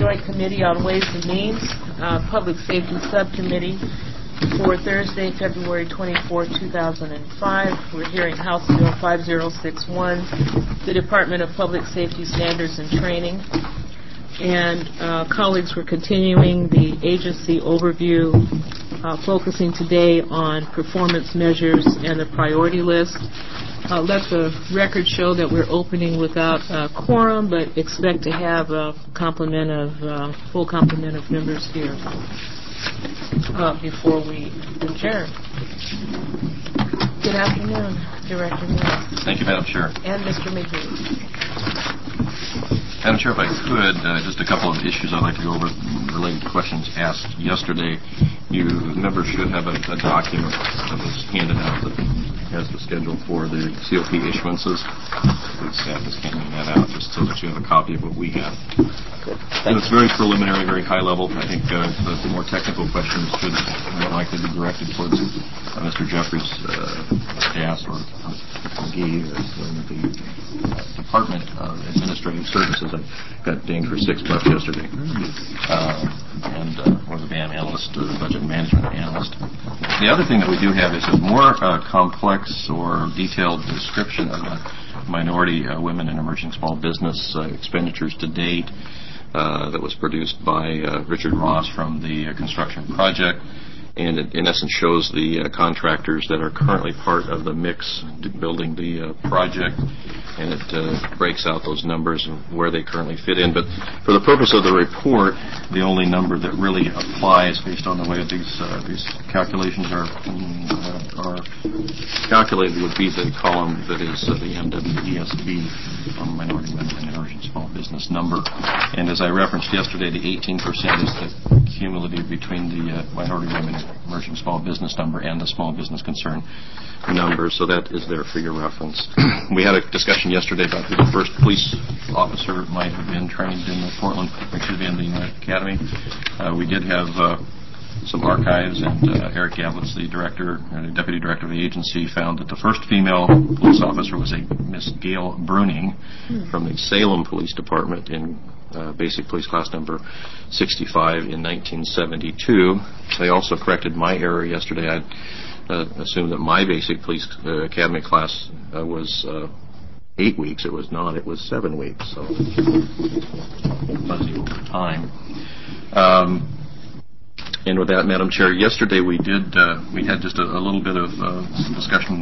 Joint Committee on Ways and Means, Public Safety Subcommittee for Thursday, February 24, 2005. We're hearing House Bill 5061, the Department of Public Safety Standards and Training. And colleagues, we're continuing the agency overview, focusing today on performance measures and the priority list. Let the record show that we're opening without a quorum, but expect to have a full complement of members here before we adjourn. Good afternoon, Director Mills. Thank you, Madam Chair. And Mr. McGee. Madam Chair, if I could, just a couple of issues I'd like to go over related to questions asked yesterday. You members should have a document that was handed out that has the schedule for the COP issuances. The staff is handing that out just so that you have a copy of what we have. It's very preliminary, very high level. I think the more technical questions should more likely be directed towards Mr. Jeffries' staff or McGee or the Department of Administrative Services. I got dinged for $6 yesterday, or the BAM analyst, or the budget management analyst. The other thing that we do have is a more complex or detailed description of minority women and emerging small business expenditures to date that was produced by Richard Ross from the construction project. And it, in essence, shows the contractors that are currently part of the mix building the project, and it breaks out those numbers and where they currently fit in. But for the purpose of the report, the only number that really applies based on the way these calculations are calculated would be the column that is the MWESB, Minority Women and Emerging Small Business number. And as I referenced yesterday, the 18% is the cumulative between the Minority Women Emerging Small Business number and the Small Business Concern number, so that is there for your reference. We had a discussion yesterday about who the first police officer might have been trained in Portland, or should be in the academy. We did have some archives, and Eric Gavlitz, the deputy director of the agency, found that the first female police officer was a Miss Gail Bruning from the Salem Police Department in basic police class number 65 in 1972. They also corrected my error yesterday. I assumed that my basic police academy class was 8 weeks. It was not. It was 7 weeks. So fuzzy over time. And with that, Madam Chair, yesterday we had just a little bit of discussion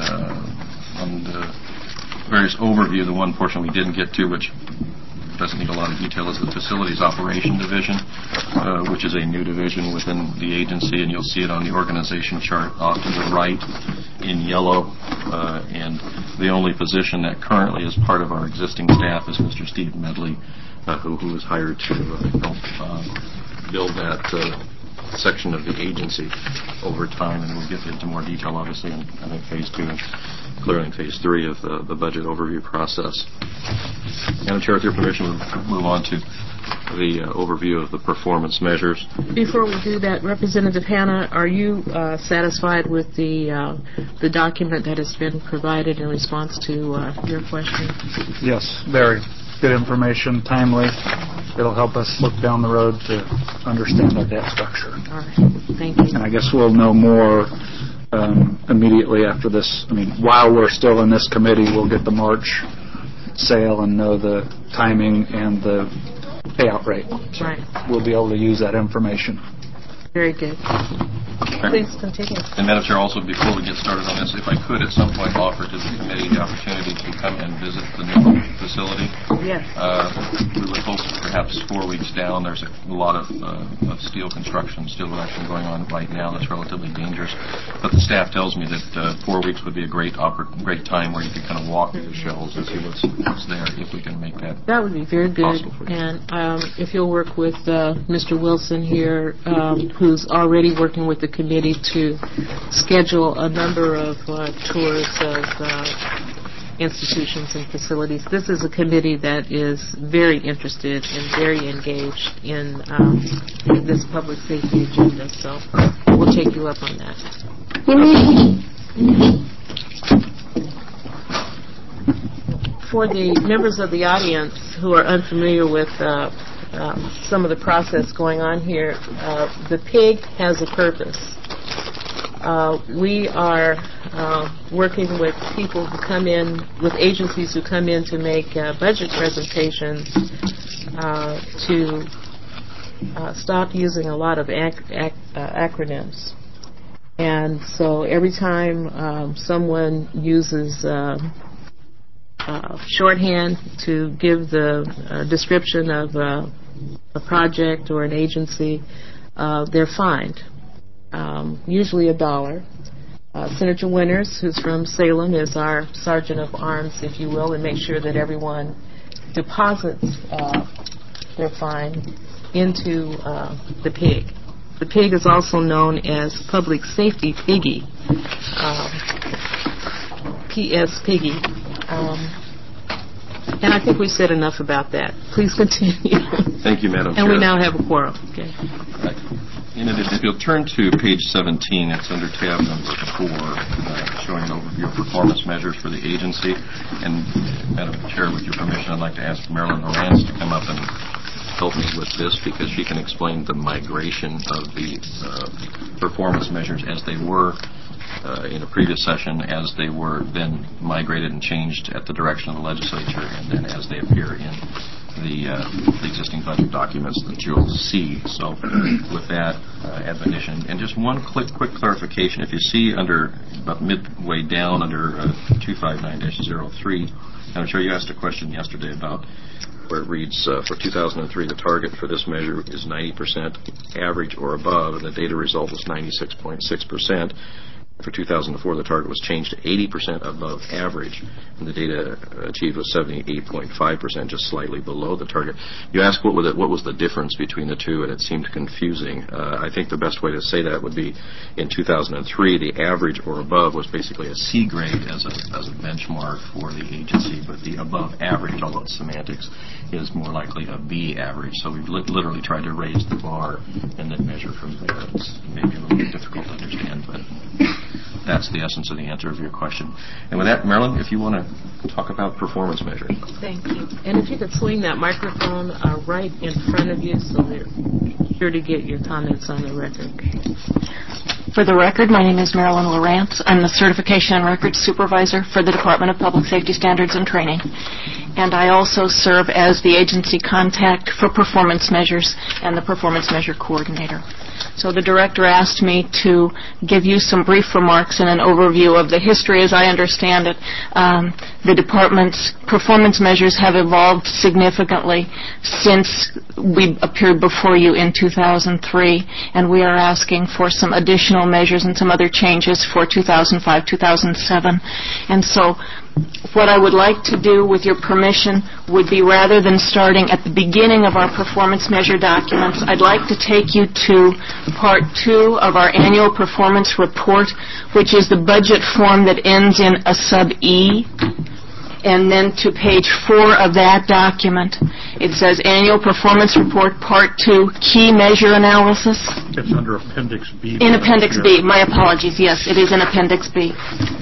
on the various overview. The one portion we didn't get to, which doesn't need a lot of detail, is the Facilities Operation Division, which is a new division within the agency, and you'll see it on the organization chart off to the right in yellow. And the only position that currently is part of our existing staff is Mr. Steve Medley, who was hired to help build that section of the agency over time, and we'll get into more detail, obviously, in I think Phase 2 and clearly in Phase 3 of the budget overview process. Madam Chair, with your permission, we'll move on to the overview of the performance measures. Before we do that, Representative Hanna, are you satisfied with the document that has been provided in response to your question? Yes, very good information, timely. It'll help us look down the road to understand our debt structure. All right, thank you. And I guess we'll know more immediately after this. I mean, while we're still in this committee, we'll get the March sale and know the timing and the payout rate. So right. We'll be able to use that information. Very good. Please continue. And Madam Chair, also before we get started on this, if I could at some point offer to the committee the opportunity to come and visit the new facility. Yes. We would hope perhaps 4 weeks down. There's a lot of steel construction going on right now that's relatively dangerous. But the staff tells me that 4 weeks would be a great time where you could kind of walk through the shells and see what's there, if we can make that. That would be very good. And if you'll work with Mr. Wilson here, who's already working with the committee to schedule a number of tours of institutions and facilities. This is a committee that is very interested and very engaged in this public safety agenda, so we'll take you up on that. For the members of the audience who are unfamiliar with some of the process going on here. The PIG has a purpose. We are working with people who come in, with agencies who come in to make budget presentations to stop using a lot of acronyms. And so every time someone uses shorthand to give the description of a project or an agency, they're fined, usually $1. Senator Winters, who's from Salem, is our sergeant of arms, if you will, and makes sure that everyone deposits their fine into the PIG. The PIG is also known as Public Safety Piggy, PS Piggy. And I think we said enough about that. Please continue. Thank you, Madam Chair. And we now have a quorum. Okay. Right. In addition, if you'll turn to page 17, it's under tab number 4, showing an overview of performance measures for the agency. And, Madam Chair, with your permission, I'd like to ask Marilyn Lorance to come up and help me with this, because she can explain the migration of the performance measures as they were in a previous session, as they were then migrated and changed at the direction of the legislature, and then as they appear in the existing budget documents that you'll see. So with that admonition, and just one quick clarification, if you see under about midway down under 259-03, I'm sure you asked a question yesterday about where it reads, for 2003, the target for this measure is 90% average or above, and the data result was 96.6%. For 2004, the target was changed to 80% above average, and the data achieved was 78.5%, just slightly below the target. You asked what was the difference between the two, and it seemed confusing. I think the best way to say that would be in 2003, the average or above was basically a C grade as a benchmark for the agency, but the above average, although it's semantics, is more likely a B average. So we've literally tried to raise the bar and then measure from there. It's maybe a little bit difficult to understand, but that's the essence of the answer of your question. And with that, Marilyn, if you want to talk about performance measures. Thank you. And if you could swing that microphone right in front of you so we're sure to get your comments on the record. For the record, my name is Marilyn Lorance. I'm the Certification and Records Supervisor for the Department of Public Safety Standards and Training. And I also serve as the agency contact for performance measures and the performance measure coordinator. So the director asked me to give you some brief remarks and an overview of the history as I understand it. The department's performance measures have evolved significantly since we appeared before you in 2003, and we are asking for some additional measures and some other changes for 2005, 2007. And so what I would like to do, with your permission, would be, rather than starting at the beginning of our performance measure documents, I'd like to take you to Part 2 of our annual performance report, which is the budget form that ends in a sub-E, and then to page 4 of that document. It says Annual Performance Report, Part 2, Key Measure Analysis. It's under Appendix B. In Appendix B. My apologies. Yes, it is in Appendix B.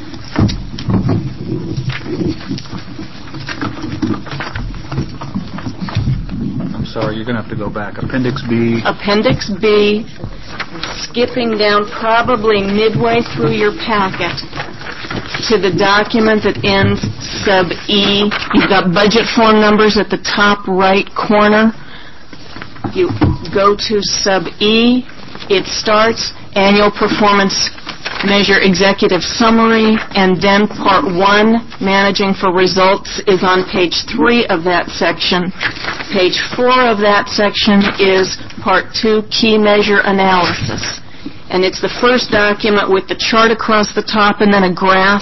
I'm sorry, you're going to have to go back. Appendix B. Appendix B, skipping down probably midway through your packet to the document that ends sub-E. You've got budget form numbers at the top right corner. You go to sub-E. It starts Annual Performance Measure Executive Summary, and then Part 1, Managing for Results, is on page 3 of that section. Page 4 of that section is Part 2, Key Measure Analysis. And it's the first document with the chart across the top and then a graph,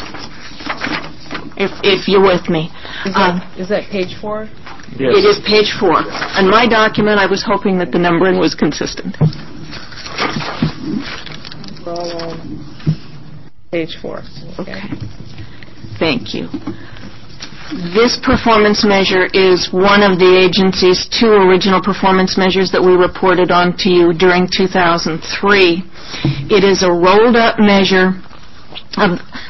if you're with me. Is that page 4? Yes. It is page 4. On my document, I was hoping that the numbering was consistent. Page 4. Okay. Thank you. This performance measure is one of the agency's 2 original performance measures that we reported on to you during 2003. It is a rolled-up measure of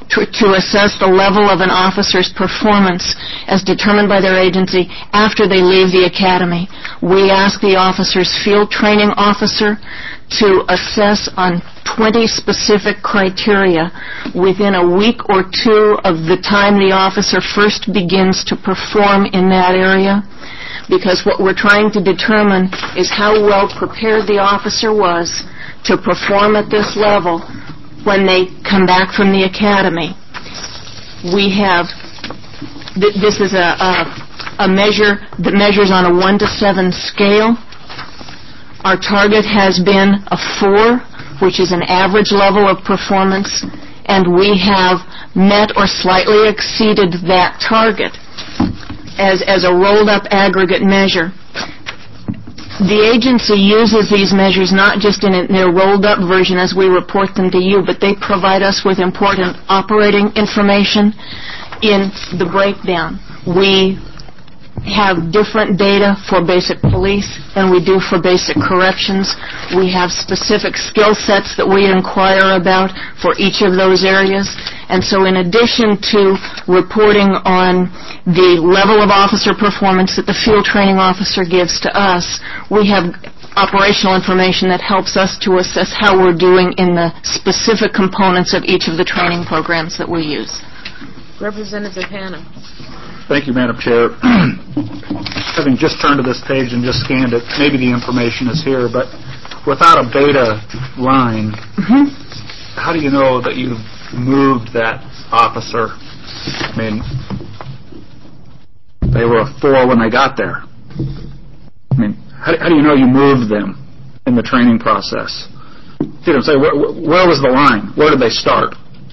to assess the level of an officer's performance as determined by their agency after they leave the academy. We ask the officer's field training officer to assess on 20 specific criteria within a week or two of the time the officer first begins to perform in that area, because what we're trying to determine is how well prepared the officer was to perform at this level when they come back from the academy. We have, this is a measure that measures on a 1 to 7 scale. Our target has been a 4, which is an average level of performance, and we have met or slightly exceeded that target as a rolled-up aggregate measure. The agency uses these measures not just in their rolled-up version as we report them to you, but they provide us with important operating information in the breakdown. We have different data for basic police than we do for basic corrections. We have specific skill sets that we inquire about for each of those areas. And so in addition to reporting on the level of officer performance that the field training officer gives to us, we have operational information that helps us to assess how we're doing in the specific components of each of the training programs that we use. Representative Hanna. Thank you, Madam Chair. Having just turned to this page and just scanned it, maybe the information is here, but without a beta line, how do you know that you've moved that officer? I mean, they were a 4 when they got there. I mean, how do you know you moved them in the training process? You know, say, where was the line? Where did they start?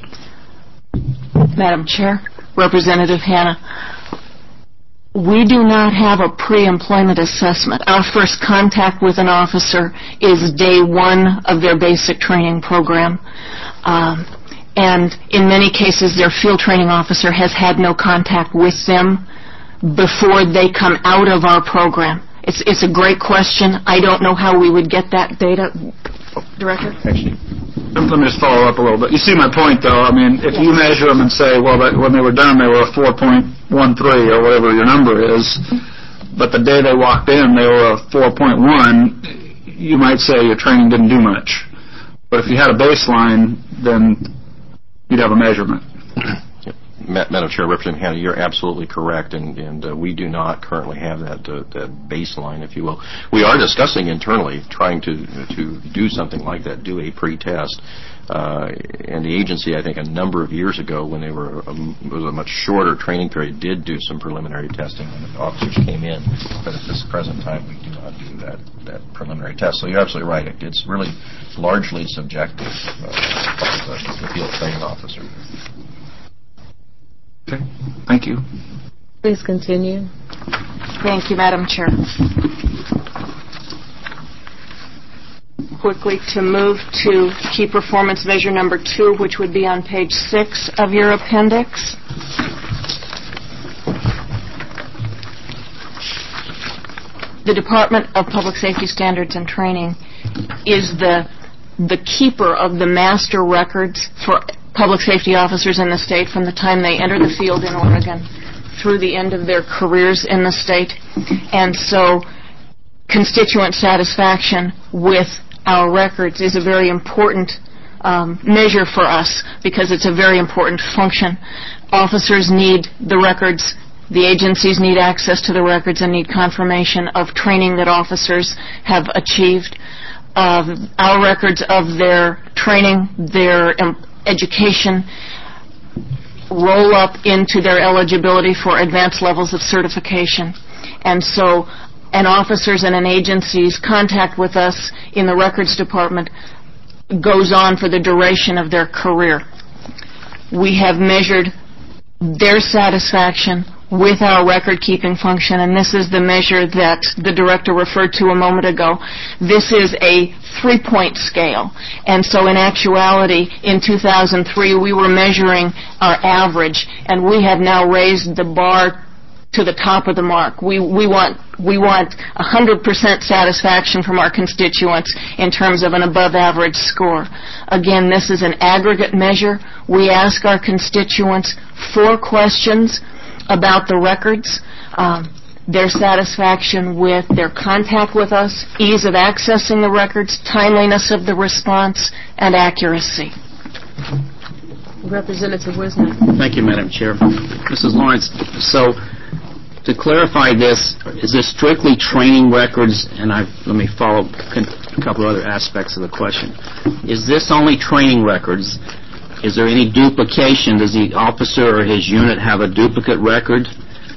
Madam Chair, Representative Hanna, we do not have a pre-employment assessment. Our first contact with an officer is day 1 of their basic training program. And in many cases, their field training officer has had no contact with them before they come out of our program. It's a great question. I don't know how we would get that data. Director? Actually, let me just follow up a little bit. You see my point, though. I mean, if you measure them and say, well, when they were done, they were a 4.13 or whatever your number is, but the day they walked in, they were a 4.1, you might say your training didn't do much. But if you had a baseline, then you'd have a measurement. Madam Chair, Representative Hanna, you're absolutely correct, and we do not currently have that baseline, if you will. We are discussing internally trying to do something like that, do a pre-test. And the agency, I think, a number of years ago, when they were it was a much shorter training period, did do some preliminary testing when the officers came in. But at this present time, we do not do that preliminary test. So you're absolutely right. It's really largely subjective by the field training officer. Okay. Thank you. Please continue. Thank you, Madam Chair. Quickly to move to key performance measure number 2, which would be on page 6 of your appendix. The Department of Public Safety Standards and Training is the keeper of the master records for public safety officers in the state from the time they enter the field in Oregon through the end of their careers in the state. And so constituent satisfaction with our records is a very important measure for us because it's a very important function. Officers need the records. The agencies need access to the records and need confirmation of training that officers have achieved. Our records of their training, their education, roll up into their eligibility for advanced levels of certification. And so an officer's and an agency's contact with us in the records department goes on for the duration of their career. We have measured their satisfaction with our record-keeping function, and this is the measure that the director referred to a moment ago. This is a 3-point scale, and so in actuality, in 2003, we were measuring our average, and we have now raised the bar to the top of the mark. We want 100% satisfaction from our constituents in terms of an above-average score. Again, this is an aggregate measure. We ask our constituents 4 questions about the records. Their satisfaction with their contact with us, ease of accessing the records, timeliness of the response, and accuracy. Representative Wisner. Thank you, Madam Chair. Mrs. Lawrence, so to clarify this, is this strictly training records? And let me follow a couple of other aspects of the question. Is this only training records? Is there any duplication? Does the officer or his unit have a duplicate record?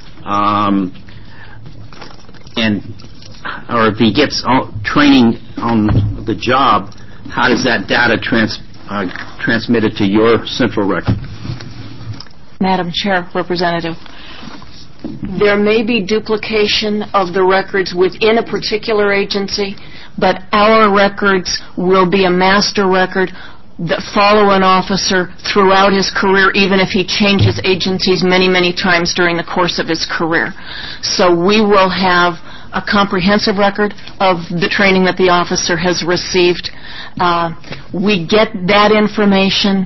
Or if he gets training on the job, how does that data transmitted to your central record? Madam Chair, Representative, there may be duplication of the records within a particular agency, but our records will be a master record that follow an officer throughout his career, even if he changes agencies many, many times during the course of his career. So we will have a comprehensive record of the training that the officer has received. We get that information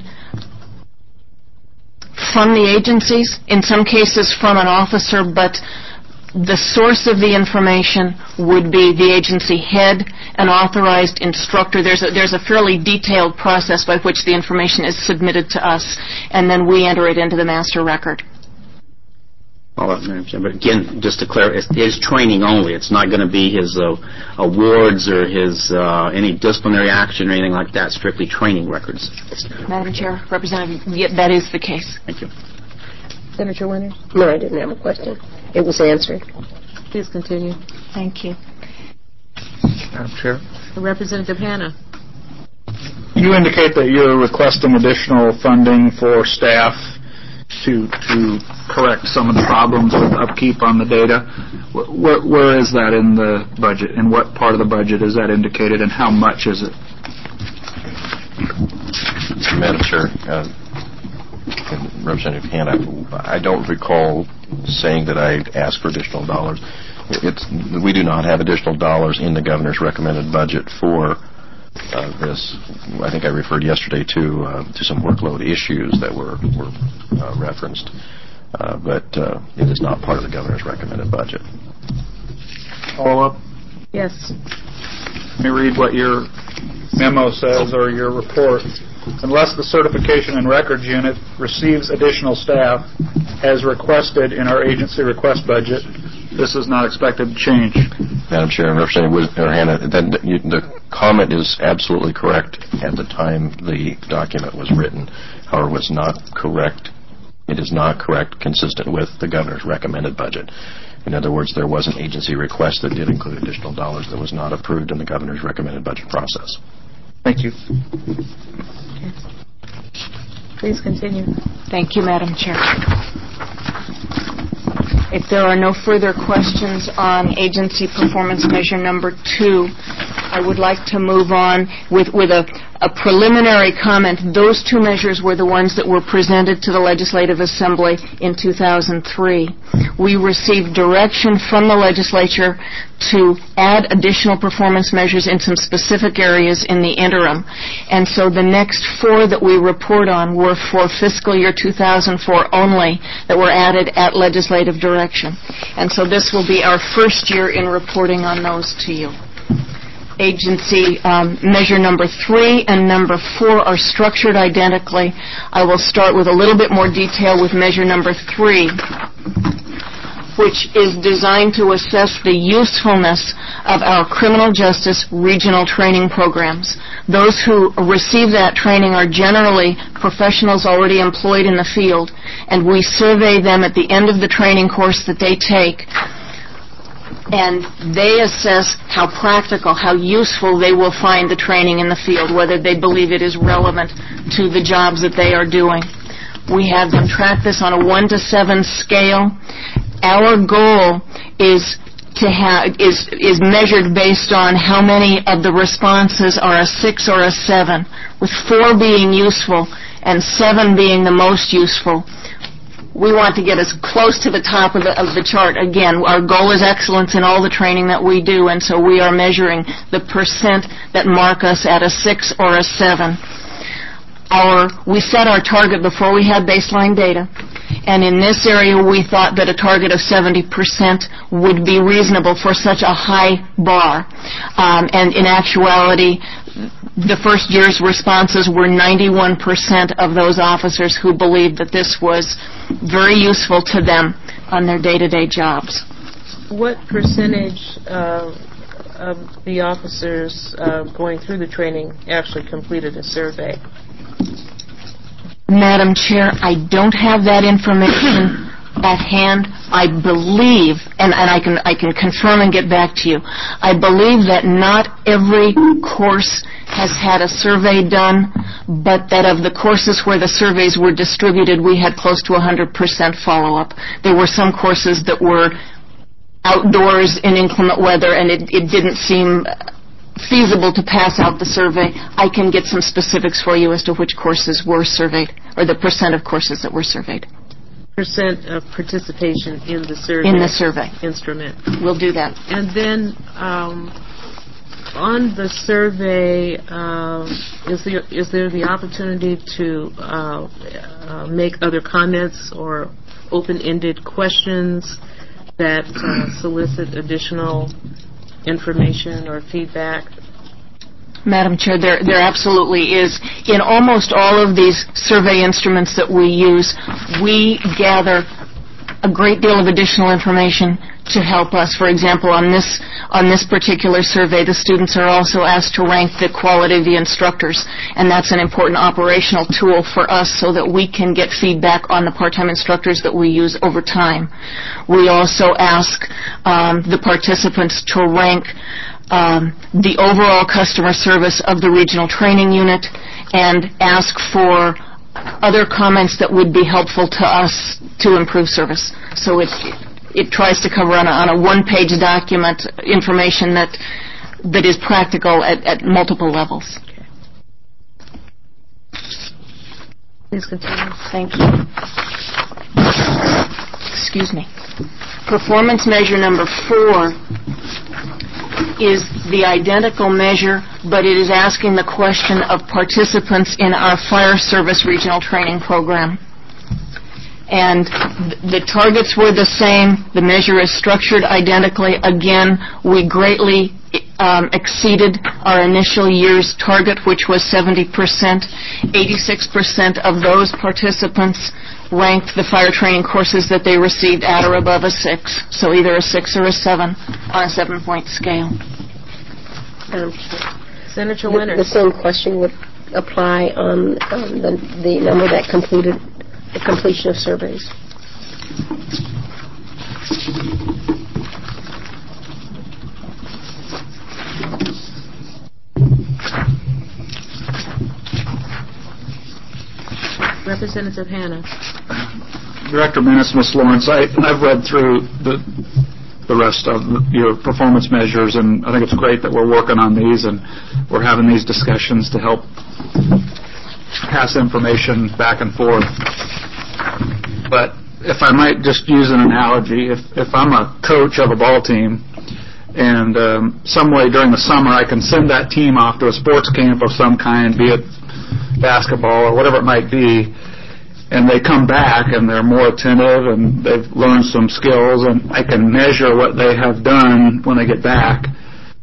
from the agencies, in some cases from an officer, but the source of the information would be the agency head, an authorized instructor. There's a fairly detailed process by which the information is submitted to us, and then we enter it into the master record. But again, just to clarify, it is training only. It's not going to be his awards or his any disciplinary action or anything like that. Strictly training records. Madam Chair, Representative, that is the case. Thank you. Senator Winters? No, I didn't have a question. It was answered. Please continue. Thank you. Madam Chair. Representative Hanna. You indicate that you're requesting additional funding for staff to correct some of the problems with upkeep on the data. Where is that in the budget? In what part of the budget is that indicated, and how much is it? Madam Chair, Representative Hanna, I don't recall saying that I asked for additional dollars. We do not have additional dollars in the governor's recommended budget for this. I think I referred yesterday to some workload issues that were referenced, but it is not part of the governor's recommended budget. Follow up? Yes. Let me read what your memo says, or your report. Unless the Certification and Records Unit receives additional staff as requested in our agency request budget, this is not expected to change. Madam Chair, Representative Hanna, the comment is absolutely correct at the time the document was written. However, it's not correct. It is not correct, consistent with the governor's recommended budget. In other words, there was an agency request that did include additional dollars that was not approved in the governor's recommended budget process. Thank you. Okay. Please continue. Thank you, Madam Chair. If there are no further questions on agency performance measure number 2, I would like to move on with a preliminary comment. Those 2 measures were the ones that were presented to the Legislative Assembly in 2003. We received direction from the legislature to add additional performance measures in some specific areas in the interim. And so the next 4 that we report on were for fiscal year 2004 only, that were added at legislative direction. And so this will be our first year in reporting on those to you. Agency measure number 3 and number 4 are structured identically. I will start with a little bit more detail with measure number 3, which is designed to assess the usefulness of our criminal justice regional training programs. Those who receive that training are generally professionals already employed in the field, and we survey them at the end of the training course that they take, and they assess how practical, how useful they will find the training in the field, whether they believe it is relevant to the jobs that they are doing. We have them track this on a 1 to 7 scale. Our goal is measured based on how many of the responses are a 6 or a 7, with 4 being useful and 7 being the most useful. we want to get as close to the top of the chart. Again, our goal is excellence in all the training that we do, and so we are measuring the percent that mark us at a 6 or a 7. We set our target before we had baseline data, and in this area we thought that a target of 70% would be reasonable for such a high bar. And in actuality, the first year's responses were 91% of those officers who believed that this was very useful to them on their day-to-day jobs. What percentage of the officers going through the training actually completed a survey? Madam Chair, I don't have that information at hand. I believe, and I can confirm and get back to you, I believe that not every course has had a survey done, but that of the courses where the surveys were distributed, we had close to 100% follow-up. There were some courses that were outdoors in inclement weather, and it didn't seem feasible to pass out the survey. I can get some specifics for you as to which courses were surveyed, or the percent of courses that were surveyed. Percent of participation in the survey. In the survey. Instrument. We'll do that. And then on the survey, is there the opportunity to make other comments or open-ended questions that solicit additional information or feedback? Madam Chair, there absolutely is. In almost all of these survey instruments that we use, we gather a great deal of additional information to help us. For example, on this particular survey, the students are also asked to rank the quality of the instructors, and that's an important operational tool for us so that we can get feedback on the part-time instructors that we use over time. We also ask the participants to rank the overall customer service of the regional training unit and ask for other comments that would be helpful to us to improve service. So it tries to cover on a one-page document information that is practical at multiple levels. Please continue. Thank you. Excuse me. Performance measure number 4 is the identical measure, but it is asking the question of participants in our fire service regional training program. And the targets were the same. The measure is structured identically. Again, we greatly exceeded our initial year's target, which was 70%. 86% of those participants ranked the fire training courses that they received at or above a 6, so either a 6 or a 7 on a 7-point scale. Senator Winters. The same question would apply on the number that completed the completion of surveys. Representative Hanna. Director Menace, Ms. Lawrence, I've read through the rest of your performance measures, and I think it's great that we're working on these and we're having these discussions to help pass information back and forth. But if I might just use an analogy, if I'm a coach of a ball team and some way during the summer I can send that team off to a sports camp of some kind, be it basketball or whatever it might be, and they come back and they're more attentive and they've learned some skills and I can measure what they have done when they get back,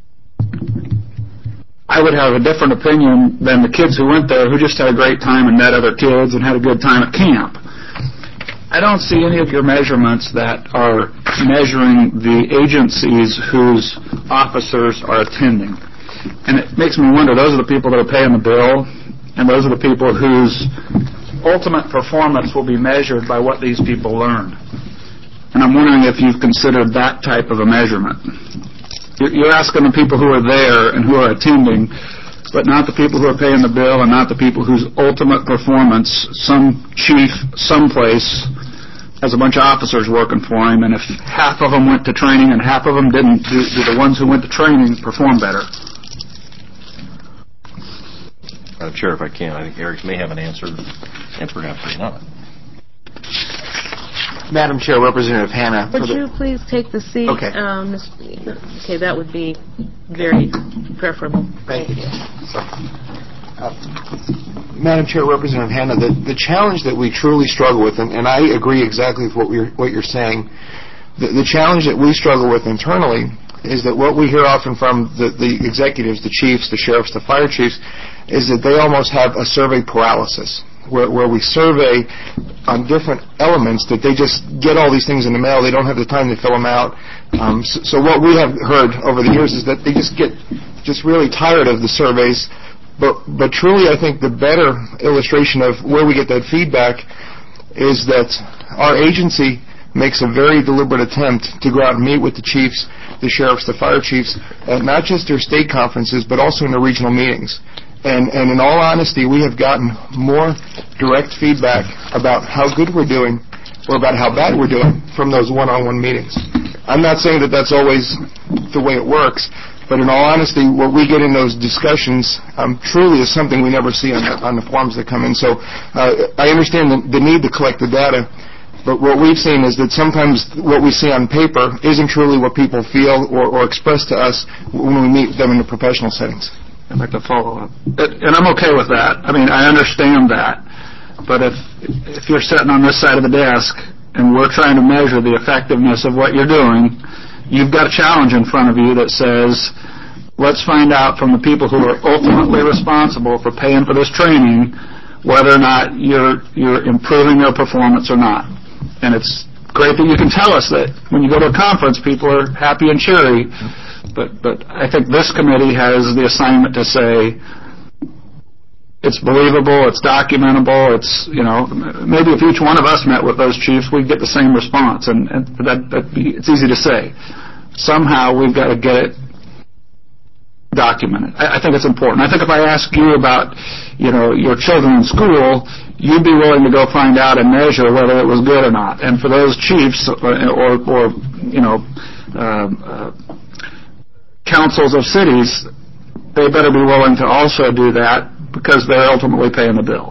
I would have a different opinion than the kids who went there who just had a great time and met other kids and had a good time at camp. I don't see any of your measurements that are measuring the agencies whose officers are attending. And it makes me wonder, those are the people that are paying the bill, and those are the people whose ultimate performance will be measured by what these people learn. And I'm wondering if you've considered that type of a measurement. You're asking the people who are there and who are attending, but not the people who are paying the bill and not the people whose ultimate performance, some chief someplace has a bunch of officers working for him, and if half of them went to training and half of them didn't, do the ones who went to training perform better? Chair, if I can, I think Eric may have an answer, and perhaps he's not. Madam Chair, Representative Hanna. Would you please take the seat? Okay. Okay, that would be very preferable. Thank you. Madam Chair, Representative Hanna, the challenge that we truly struggle with, and I agree exactly with what you're saying, the challenge that we struggle with internally is that what we hear often from the executives, the chiefs, the sheriffs, the fire chiefs, is that they almost have a survey paralysis, where we survey on different elements that they just get all these things in the mail. They don't have the time to fill them out. So what we have heard over the years is that they just get really tired of the surveys. But truly, I think the better illustration of where we get that feedback is that our agency makes a very deliberate attempt to go out and meet with the chiefs, the sheriffs, the fire chiefs, at not just their state conferences, but also in their regional meetings. And in all honesty, we have gotten more direct feedback about how good we're doing or about how bad we're doing from those one-on-one meetings. I'm not saying that that's always the way it works, but in all honesty, what we get in those discussions truly is something we never see on the forms that come in. So I understand the need to collect the data, but what we've seen is that sometimes what we see on paper isn't truly what people feel or express to us when we meet them in the professional settings. I'd like to follow up. And I'm okay with that. I mean, I understand that. But if you're sitting on this side of the desk and we're trying to measure the effectiveness of what you're doing, you've got a challenge in front of you that says, let's find out from the people who are ultimately responsible for paying for this training whether or not you're improving their performance or not. And it's great that you can tell us that when you go to a conference, people are happy and cheery. But I think this committee has the assignment to say it's believable, it's documentable, it's, maybe if each one of us met with those chiefs, we'd get the same response. And it's easy to say. Somehow we've got to get it documented. I think it's important. I think if I ask you about, your children in school, you'd be willing to go find out and measure whether it was good or not. And for those chiefs or councils of cities, they better be willing to also do that because they're ultimately paying the bill.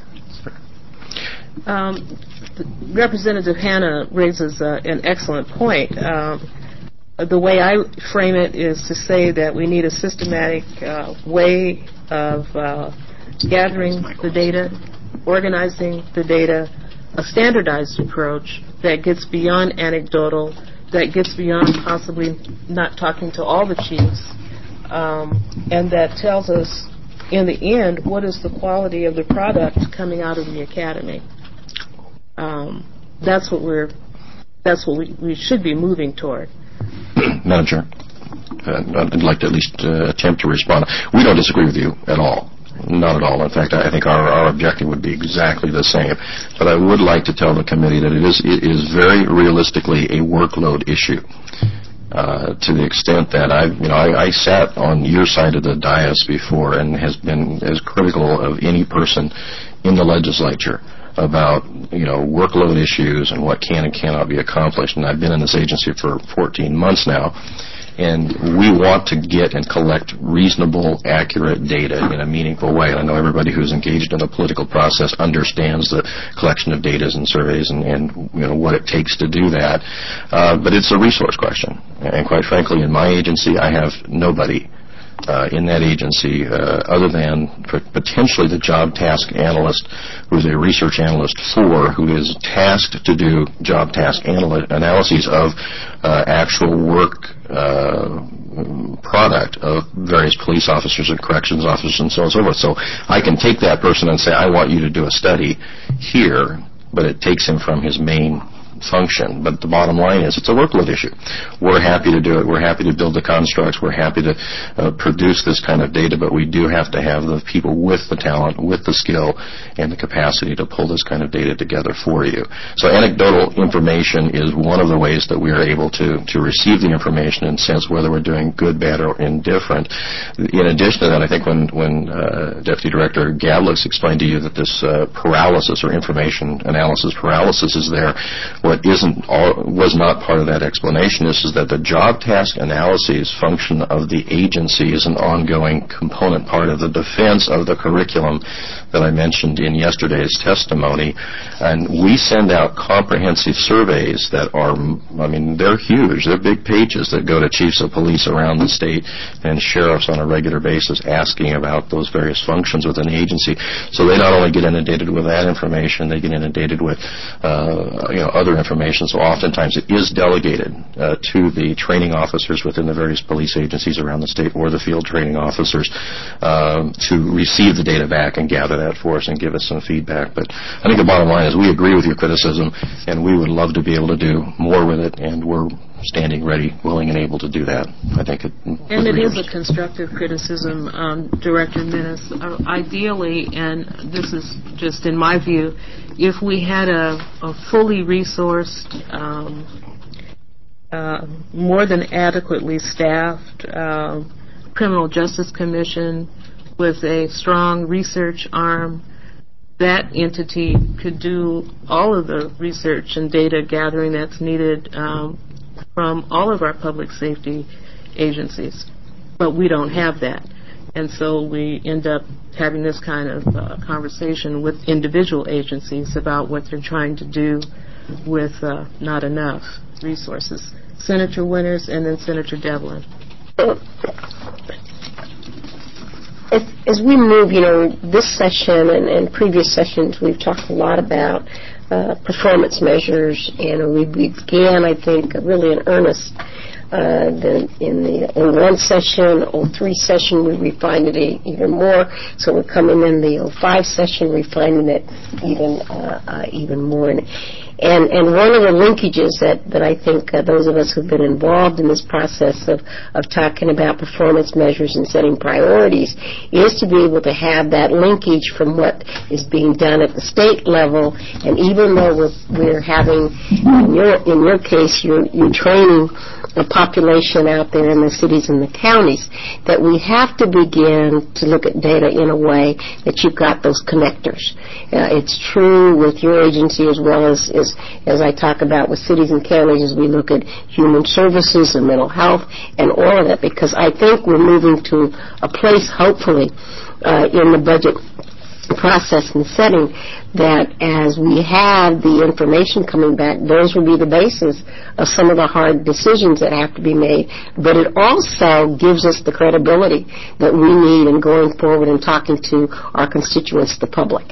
Representative Hanna raises an excellent point. The way I frame it is to say that we need a systematic way of gathering the data, organizing the data, a standardized approach that gets beyond anecdotal, that gets beyond possibly not talking to all the chiefs, and that tells us, in the end, what is the quality of the product coming out of the academy. That's what we should be moving toward. Madam Chair, I'd like to at least attempt to respond. We don't disagree with you at all. Not at all. In fact, I think our objective would be exactly the same. But I would like to tell the committee that it is very realistically a workload issue. To the extent that I sat on your side of the dais before and has been as critical of any person in the legislature about workload issues and what can and cannot be accomplished. And I've been in this agency for 14 months now. And we want to get and collect reasonable, accurate data in a meaningful way. I know everybody who's engaged in the political process understands the collection of data and surveys and what it takes to do that. But it's a resource question. And quite frankly, in my agency, I have nobody in that agency other than potentially the job task analyst, who's a research analyst who is tasked to do job task analyses of actual work product of various police officers and corrections officers and so on and so forth. So I can take that person and say, I want you to do a study here, but it takes him from his main function. But the bottom line is it's a workload issue. We're happy to do it. We're happy to build the constructs. We're happy to produce this kind of data, but we do have to have the people with the talent, with the skill, and the capacity to pull this kind of data together for you. So anecdotal information is one of the ways that we are able to receive the information and sense whether we're doing good, bad, or indifferent. In addition to that, I think when Deputy Director Gadlicks explained to you that this paralysis or information analysis paralysis is there, what was not part of that explanation is that the job task analyses function of the agency is an ongoing component part of the defense of the curriculum that I mentioned in yesterday's testimony. And we send out comprehensive surveys that are, they're huge. They're big pages that go to chiefs of police around the state and sheriffs on a regular basis asking about those various functions within the agency. So they not only get inundated with that information, they get inundated with other information. So oftentimes it is delegated to the training officers within the various police agencies around the state or the field training officers to receive the data back and gather that for us and give us some feedback. But I think the bottom line is we agree with your criticism, and we would love to be able to do more with it, and we're standing ready, willing, and able to do that. I think and it is a constructive criticism, Director Minnis. Ideally, and this is just in my view, if we had a fully resourced, more than adequately staffed Criminal Justice Commission with a strong research arm, that entity could do all of the research and data gathering that's needed from all of our public safety agencies. But we don't have that. And so we end up having this kind of conversation with individual agencies about what they're trying to do with not enough resources. Senator Winters and then Senator Devlin. As we move, this session and previous sessions, we've talked a lot about performance measures, and we began, I think, really in earnest in the 01 session, 03 session, we refined it even more. So we're coming in the 05 session, refining it even more. And one of the linkages that I think those of us who've been involved in this process of talking about performance measures and setting priorities is to be able to have that linkage from what is being done at the state level. And even though we're having, in your case, you're training a population out there in the cities and the counties, that we have to begin to look at data in a way that you've got those connectors. It's true with your agency as well as I talk about with cities and counties as we look at human services and mental health and all of that, because I think we're moving to a place, hopefully, in the budget process and setting that as we have the information coming back, those will be the basis of some of the hard decisions that have to be made. But it also gives us the credibility that we need in going forward and talking to our constituents, the public.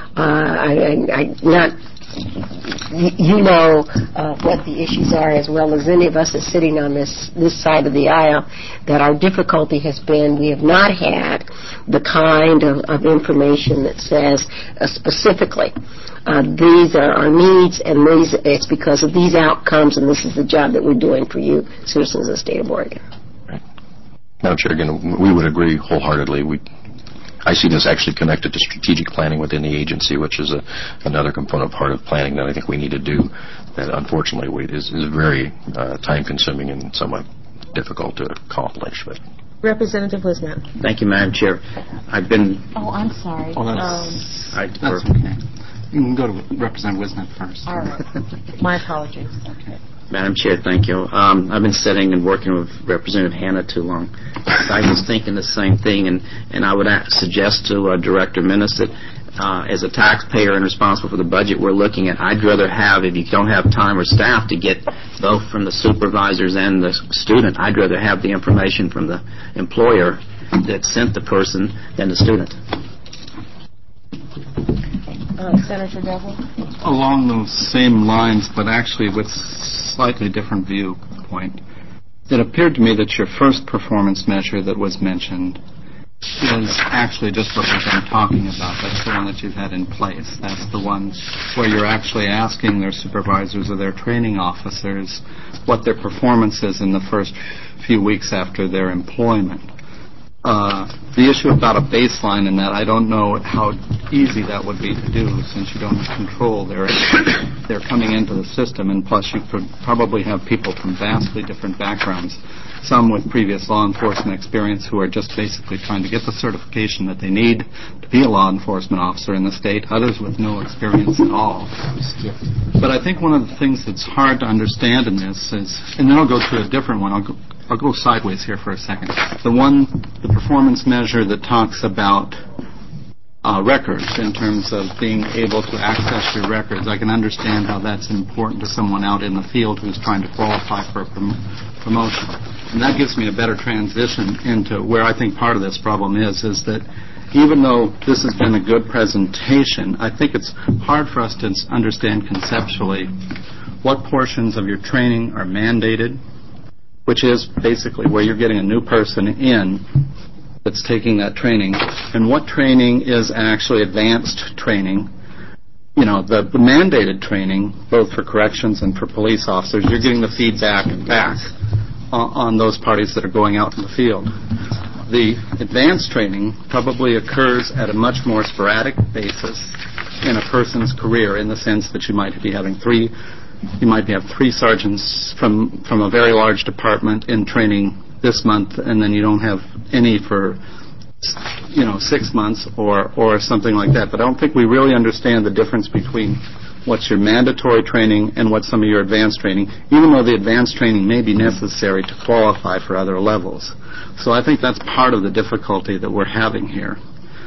You know what the issues are as well as any of us that's sitting on this side of the aisle, that our difficulty has been we have not had the kind of information that says specifically these are our needs and it's because of these outcomes and this is the job that we're doing for you, citizens of the state of Oregon. Right. Madam Chair, again, we would agree wholeheartedly. I see this actually connected to strategic planning within the agency, which is another component part of planning that I think we need to do that unfortunately is very time-consuming and somewhat difficult to accomplish. But Representative Wisnett. Thank you, Madam Chair. I've been... Oh, I'm sorry. That's okay. You can go to Representative Wisnett first. All right. My apologies. Okay. Madam Chair, thank you. I've been sitting and working with Representative Hanna too long. I was thinking the same thing, and I would suggest to Director Minnis that as a taxpayer and responsible for the budget we're looking at, I'd rather have, if you don't have time or staff to get both from the supervisors and the student, I'd rather have the information from the employer that sent the person than the student. Senator Devlin? Along those same lines, but actually with slightly different viewpoint, it appeared to me that your first performance measure that was mentioned is actually just what we've been talking about. That's the one that you've had in place. That's the one where you're actually asking their supervisors or their training officers what their performance is in the first few weeks after their employment. The issue about a baseline in that, I don't know how easy that would be to do, since you don't control they're coming into the system, and plus you probably have people from vastly different backgrounds, some with previous law enforcement experience who are just basically trying to get the certification that they need to be a law enforcement officer in the state, others with no experience at all. But I think one of the things that's hard to understand in this is, and then I'll go to a different one, I'll go sideways here for a second. The performance measure that talks about records in terms of being able to access your records. I can understand how that's important to someone out in the field who's trying to qualify for a promotion. And that gives me a better transition into where I think part of this problem is that even though this has been a good presentation, I think it's hard for us to understand conceptually what portions of your training are mandated, which is basically where you're getting a new person in that's taking that training, and what training is actually advanced training. You know, the mandated training, both for corrections and for police officers, you're getting the feedback back on those parties that are going out in the field. The advanced training probably occurs at a much more sporadic basis in a person's career, in the sense that you might have three sergeants from a very large department in training this month, and then you don't have any for 6 months or something like that. But I don't think we really understand the difference between what's your mandatory training and what's some of your advanced training, even though the advanced training may be necessary to qualify for other levels. So I think that's part of the difficulty that we're having here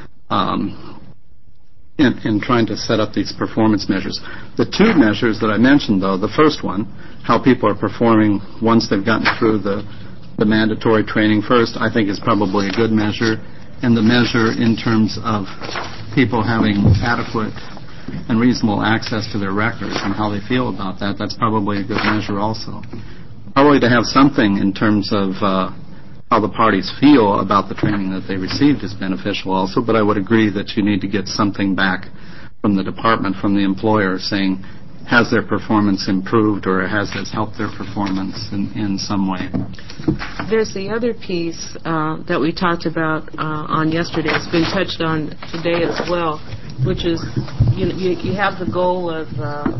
in trying to set up these performance measures. The two measures that I mentioned, though, the first one, how people are performing once they've gotten through the mandatory training first, I think is probably a good measure. And the measure in terms of people having adequate and reasonable access to their records and how they feel about that, that's probably a good measure also. Probably to have something in terms of how the parties feel about the training that they received is beneficial also, but I would agree that you need to get something back from the department, from the employer, saying, has their performance improved or has this helped their performance in some way? There's the other piece that we talked about on yesterday. It's been touched on today as well, which is you have the goal of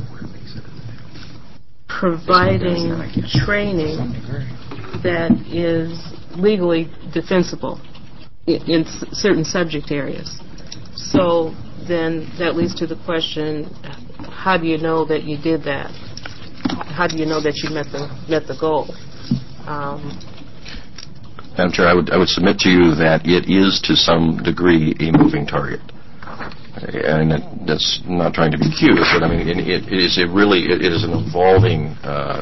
providing training that is legally defensible in certain subject areas. So then that leads to the question, how do you know that you did that? How do you know that you met the goal? Madam Chair, I would submit to you that it is to some degree a moving target. And that's not trying to be cute, but I mean, it is an evolving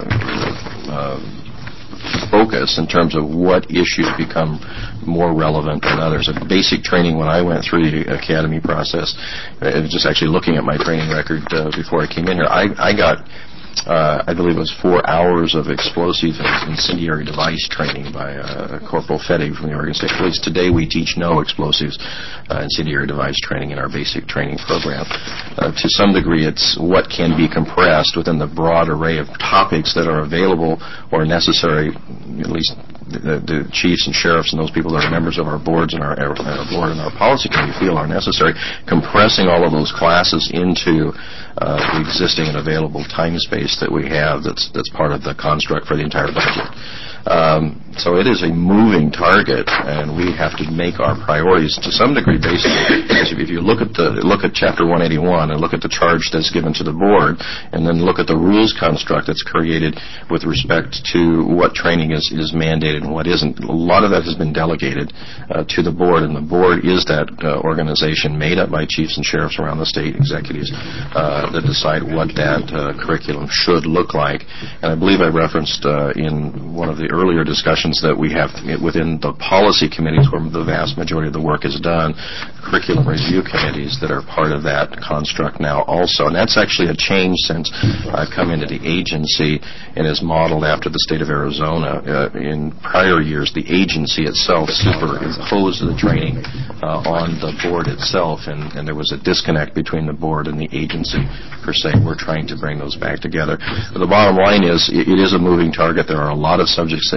focus in terms of what issues become more relevant than others. Basic training, when I went through the academy process, just actually looking at my training record before I came in here, I got I believe it was 4 hours of explosive and incendiary device training by Corporal Fettig from the Oregon State Police. Today we teach no explosives incendiary device training in our basic training program. To some degree, it's what can be compressed within the broad array of topics that are available or necessary, at least the chiefs and sheriffs and those people that are members of our boards and our board and our policy committee feel are necessary, compressing all of those classes into the existing and available time space that we have that's part of the construct for the entire budget. So it is a moving target, and we have to make our priorities to some degree based on, if you look at Chapter 181 and look at the charge that's given to the board, and then look at the rules construct that's created with respect to what training is mandated and what isn't. A lot of that has been delegated to the board, and the board is that organization made up by chiefs and sheriffs around the state, executives, that decide what that curriculum should look like. And I believe I referenced in one of the earlier discussions that we have within the policy committees where the vast majority of the work is done, curriculum review committees that are part of that construct now also. And that's actually a change since I've come into the agency and is modeled after the state of Arizona. In prior years, the agency itself superimposed the training on the board itself, and there was a disconnect between the board and the agency per se. We're trying to bring those back together. But the bottom line is, it is a moving target. There are a lot of subjects that need to be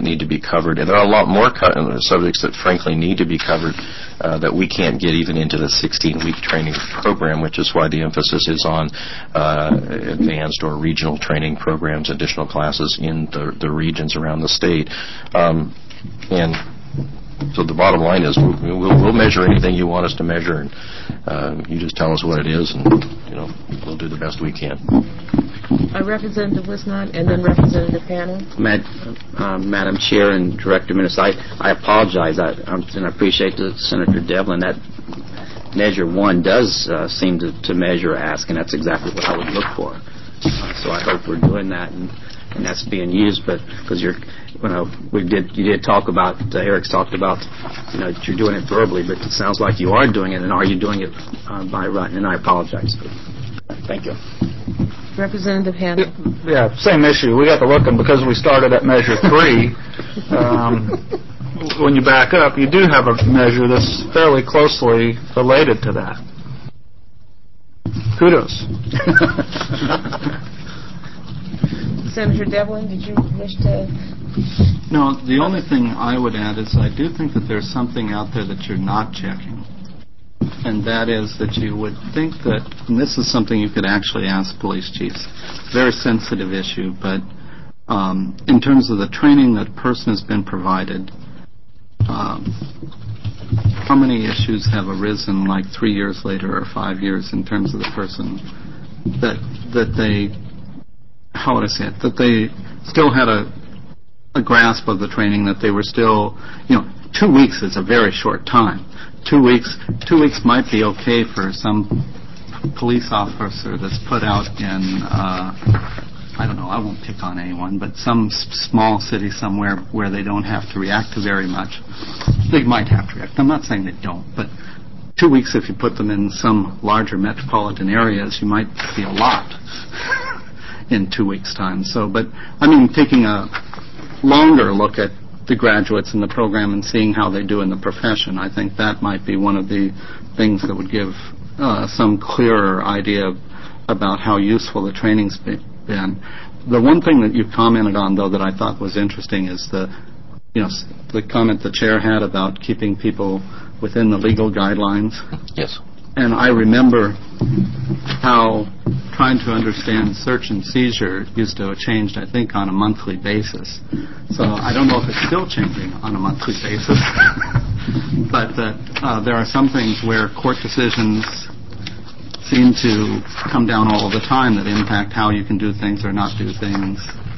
covered, and there are a lot more subjects that frankly need to be covered that we can't get even into the 16-week training program, which is why the emphasis is on advanced or regional training programs, additional classes in the regions around the state. And so the bottom line is we'll measure anything you want us to measure, and you just tell us what it is, and we'll do the best we can. Representative Wisnott, and then Representative Hanna. Madam Chair and Director Minnis, I apologize, and I appreciate Senator Devlin. That Measure 1 does seem to measure ask, and that's exactly what I would look for. So I hope we're doing that, and that's being used. But because you did talk about, Eric's talked about, that you're doing it verbally, but it sounds like you are doing it, and are you doing it by writing? And I apologize. Thank you. Representative Hanna. Yeah, same issue. We got to looking because we started at Measure 3. When you back up, you do have a measure that's fairly closely related to that. Kudos. Senator Devlin, did you wish to? No, the only thing I would add is I do think that there's something out there that you're not checking. And that is that you would think that, and this is something you could actually ask police chiefs, very sensitive issue, but in terms of the training that a person has been provided, how many issues have arisen like 3 years later or 5 years in terms of the person that they, how would I say it, that they still had a grasp of the training, that they were still, 2 weeks is a very short time. 2 weeks might be okay for some police officer that's put out in, I don't know, I won't pick on anyone, but some small city somewhere where they don't have to react to very much. They might have to react. I'm not saying they don't, but 2 weeks, if you put them in some larger metropolitan areas, you might see a lot in 2 weeks' time. So, but, taking a longer look at the graduates in the program and seeing how they do in the profession, I think that might be one of the things that would give some clearer idea about how useful the training's been. The one thing that you commented on, though, that I thought was interesting is the comment the chair had about keeping people within the legal guidelines. Yes. And I remember how trying to understand search and seizure used to have changed, I think, on a monthly basis. So I don't know if it's still changing on a monthly basis, but there are some things where court decisions seem to come down all the time that impact how you can do things or not do things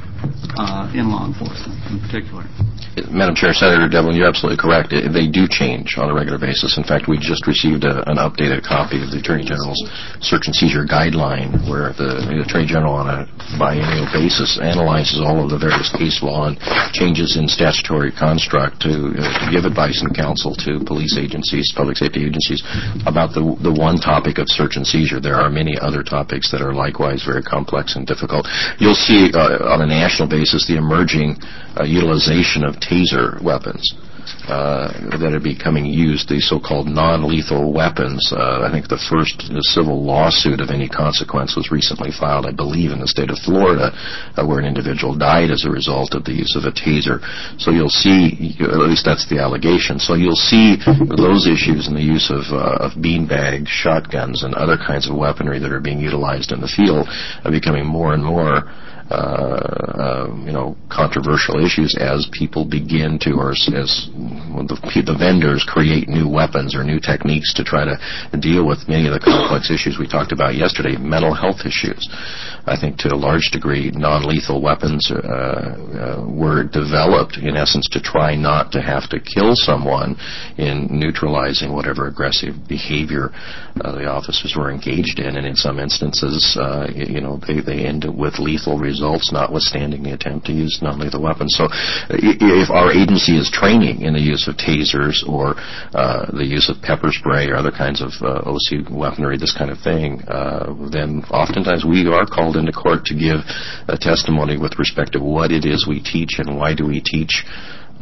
in law enforcement in particular. Madam Chair, Senator Devlin, you're absolutely correct. They do change on a regular basis. In fact, we just received an updated copy of the Attorney General's search and seizure guideline, where the Attorney General on a biennial basis analyzes all of the various case law and changes in statutory construct to give advice and counsel to police agencies, public safety agencies, about the one topic of search and seizure. There are many other topics that are likewise very complex and difficult. You'll see on a national basis the emerging utilization of taser weapons that are becoming used, the so-called non-lethal weapons. I think the first civil lawsuit of any consequence was recently filed, I believe, in the state of Florida, where an individual died as a result of the use of a taser. So you'll see, at least that's the allegation, so you'll see those issues in the use of beanbags, shotguns, and other kinds of weaponry that are being utilized in the field are becoming more and more controversial issues as people begin to, or as the vendors create new weapons or new techniques to try to deal with many of the complex issues we talked about yesterday, mental health issues. I think to a large degree, non-lethal weapons were developed, in essence, to try not to have to kill someone in neutralizing whatever aggressive behavior the officers were engaged in, and in some instances, they end with lethal results, notwithstanding the attempt to use non-lethal weapons. So if our agency is training in the use of tasers or the use of pepper spray or other kinds of OC weaponry, this kind of thing, then oftentimes we are called into court to give a testimony with respect to what it is we teach and why do we teach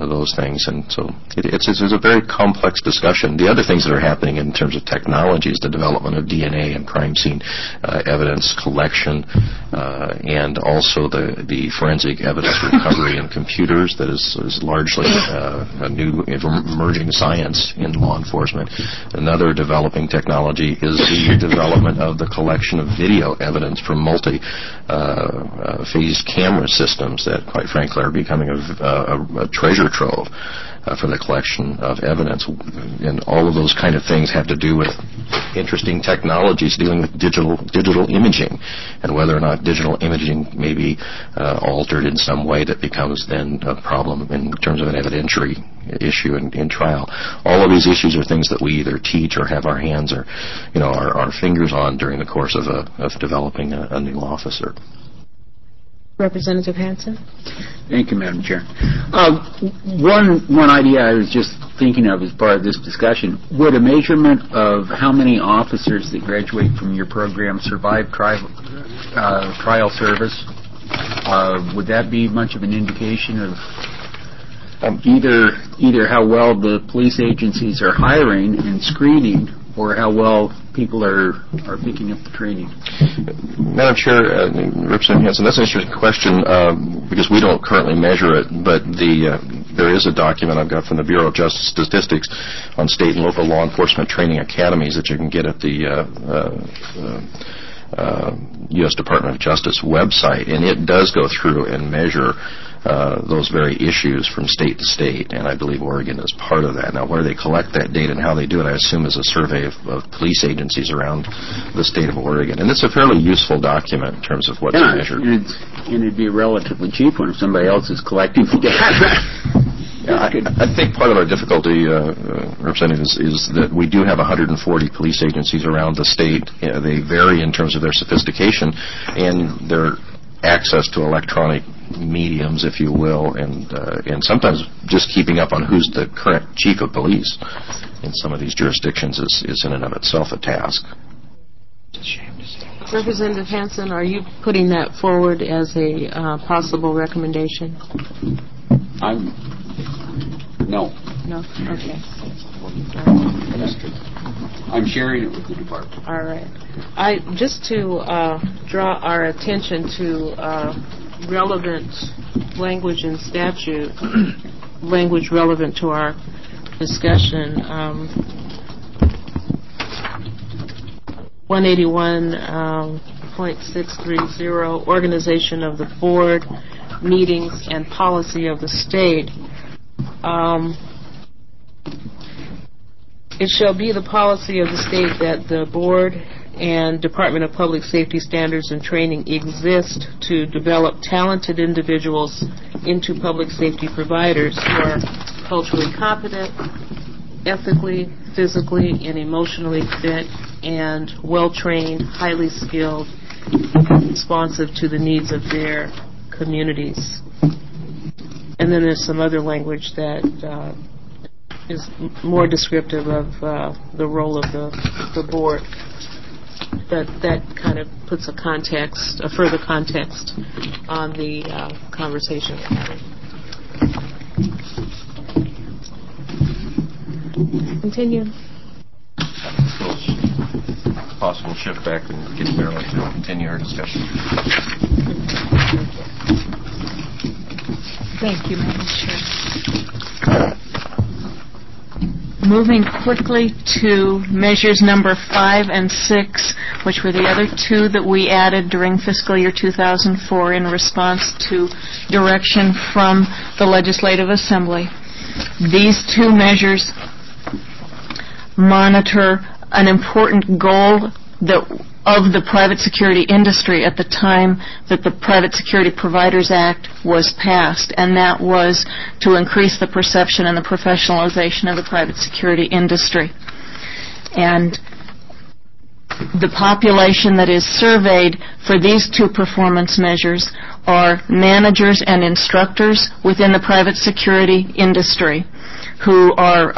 those things. And so it's a very complex discussion. The other things that are happening in terms of technology is the development of DNA and crime scene evidence collection, and also the forensic evidence recovery in computers that is largely a new emerging science in law enforcement. Another developing technology is the development of the collection of video evidence from multi-phase camera systems that, quite frankly, are becoming a treasure trove for the collection of evidence. And all of those kind of things have to do with interesting technologies dealing with digital imaging, and whether or not digital imaging may be altered in some way that becomes then a problem in terms of an evidentiary issue in trial. All of these issues are things that we either teach or have our hands or our fingers on during the course of developing a new officer. Representative Hansen? Thank you, Madam Chair. One idea I was just thinking of as part of this discussion, would a measurement of how many officers that graduate from your program survive trial service, would that be much of an indication of either how well the police agencies are hiring and screening, or how well people are picking up the training? Madam Chair, Representative Hansen, that's an interesting question because we don't currently measure it, but there is a document I've got from the Bureau of Justice Statistics on state and local law enforcement training academies that you can get at the U.S. Department of Justice website, and it does go through and measure those very issues from state to state, and I believe Oregon is part of that. Now, where they collect that data and how they do it, I assume, is a survey of police agencies around the state of Oregon. And it's a fairly useful document in terms of what's measured. And it'd be a relatively cheap one if somebody else is collecting the data. I think part of our difficulty, Representative, is that we do have 140 police agencies around the state. They vary in terms of their sophistication and their access to electronic mediums, if you will, and sometimes just keeping up on who's the current chief of police in some of these jurisdictions is in and of itself a task. Representative Hansen, are you putting that forward as a possible recommendation? No. No? Okay. I'm sharing it with the department. All right. Just to draw our attention to relevant language in statute, language relevant to our discussion, 181.630, organization of the board, meetings, and policy of the state. It shall be the policy of the state that the board and Department of Public Safety Standards and Training exist to develop talented individuals into public safety providers who are culturally competent, ethically, physically, and emotionally fit, and well-trained, highly skilled, responsive to the needs of their communities. And then there's some other language that is more descriptive of the role of the board. That kind of puts a further context on the conversation we're having. Continue. Possible shift back and get Marilyn to continue our discussion. Thank you, Madam Chair. Moving quickly to measures number 5 and 6, which were the other two that we added during fiscal year 2004 in response to direction from the Legislative Assembly. These two measures monitor an important goal of the private security industry at the time that the Private Security Providers Act was passed, and that was to increase the perception and the professionalization of the private security industry. And the population that is surveyed for these two performance measures are managers and instructors within the private security industry who are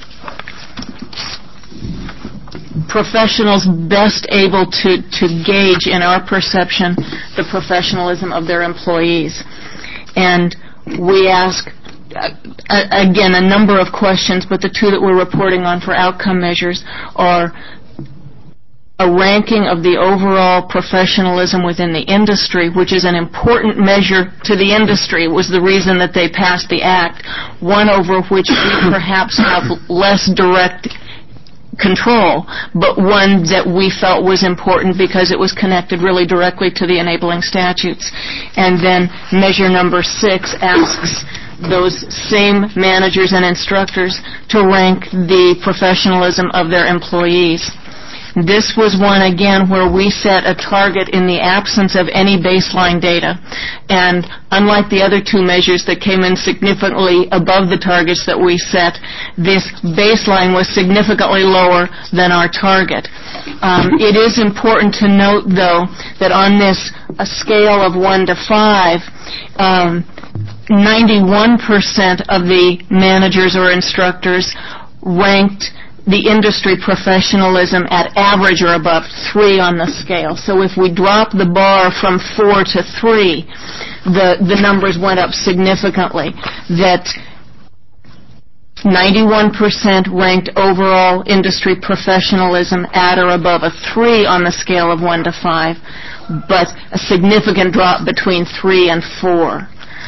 professionals best able to gauge, in our perception, the professionalism of their employees. And we ask again, a number of questions, but the two that we're reporting on for outcome measures are a ranking of the overall professionalism within the industry, which is an important measure to the industry. It was the reason that they passed the act, one over which we perhaps have less direct control, but one that we felt was important because it was connected really directly to the enabling statutes. And then measure number 6 asks those same managers and instructors to rank the professionalism of their employees. This was one, again, where we set a target in the absence of any baseline data. And unlike the other two measures that came in significantly above the targets that we set, this baseline was significantly lower than our target. It is important to note, though, that on this a scale of 1 to 5, 91% of the managers or instructors ranked the industry professionalism at average or above 3 on the scale. So if we drop the bar from 4 to 3, the numbers went up significantly. That 91% ranked overall industry professionalism at or above a 3 on the scale of 1 to 5, but a significant drop between 3 and 4.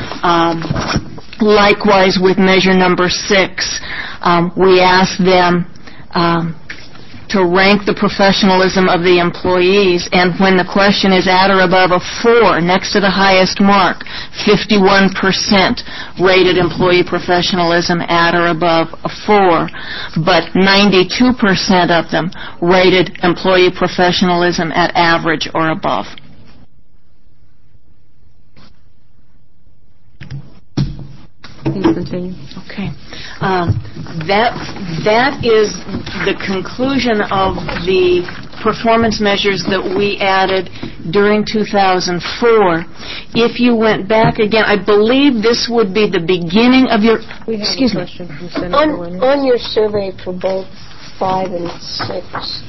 Likewise, with measure number 6, we asked them to rank the professionalism of the employees, and when the question is at or above a 4, next to the highest mark, 51% rated employee professionalism at or above a 4, but 92% of them rated employee professionalism at average or above. Please continue. Okay. That is the conclusion of the performance measures that we added during 2004. If you went back again, I believe this would be the beginning of your... Excuse me. On your survey for both 5 and 6,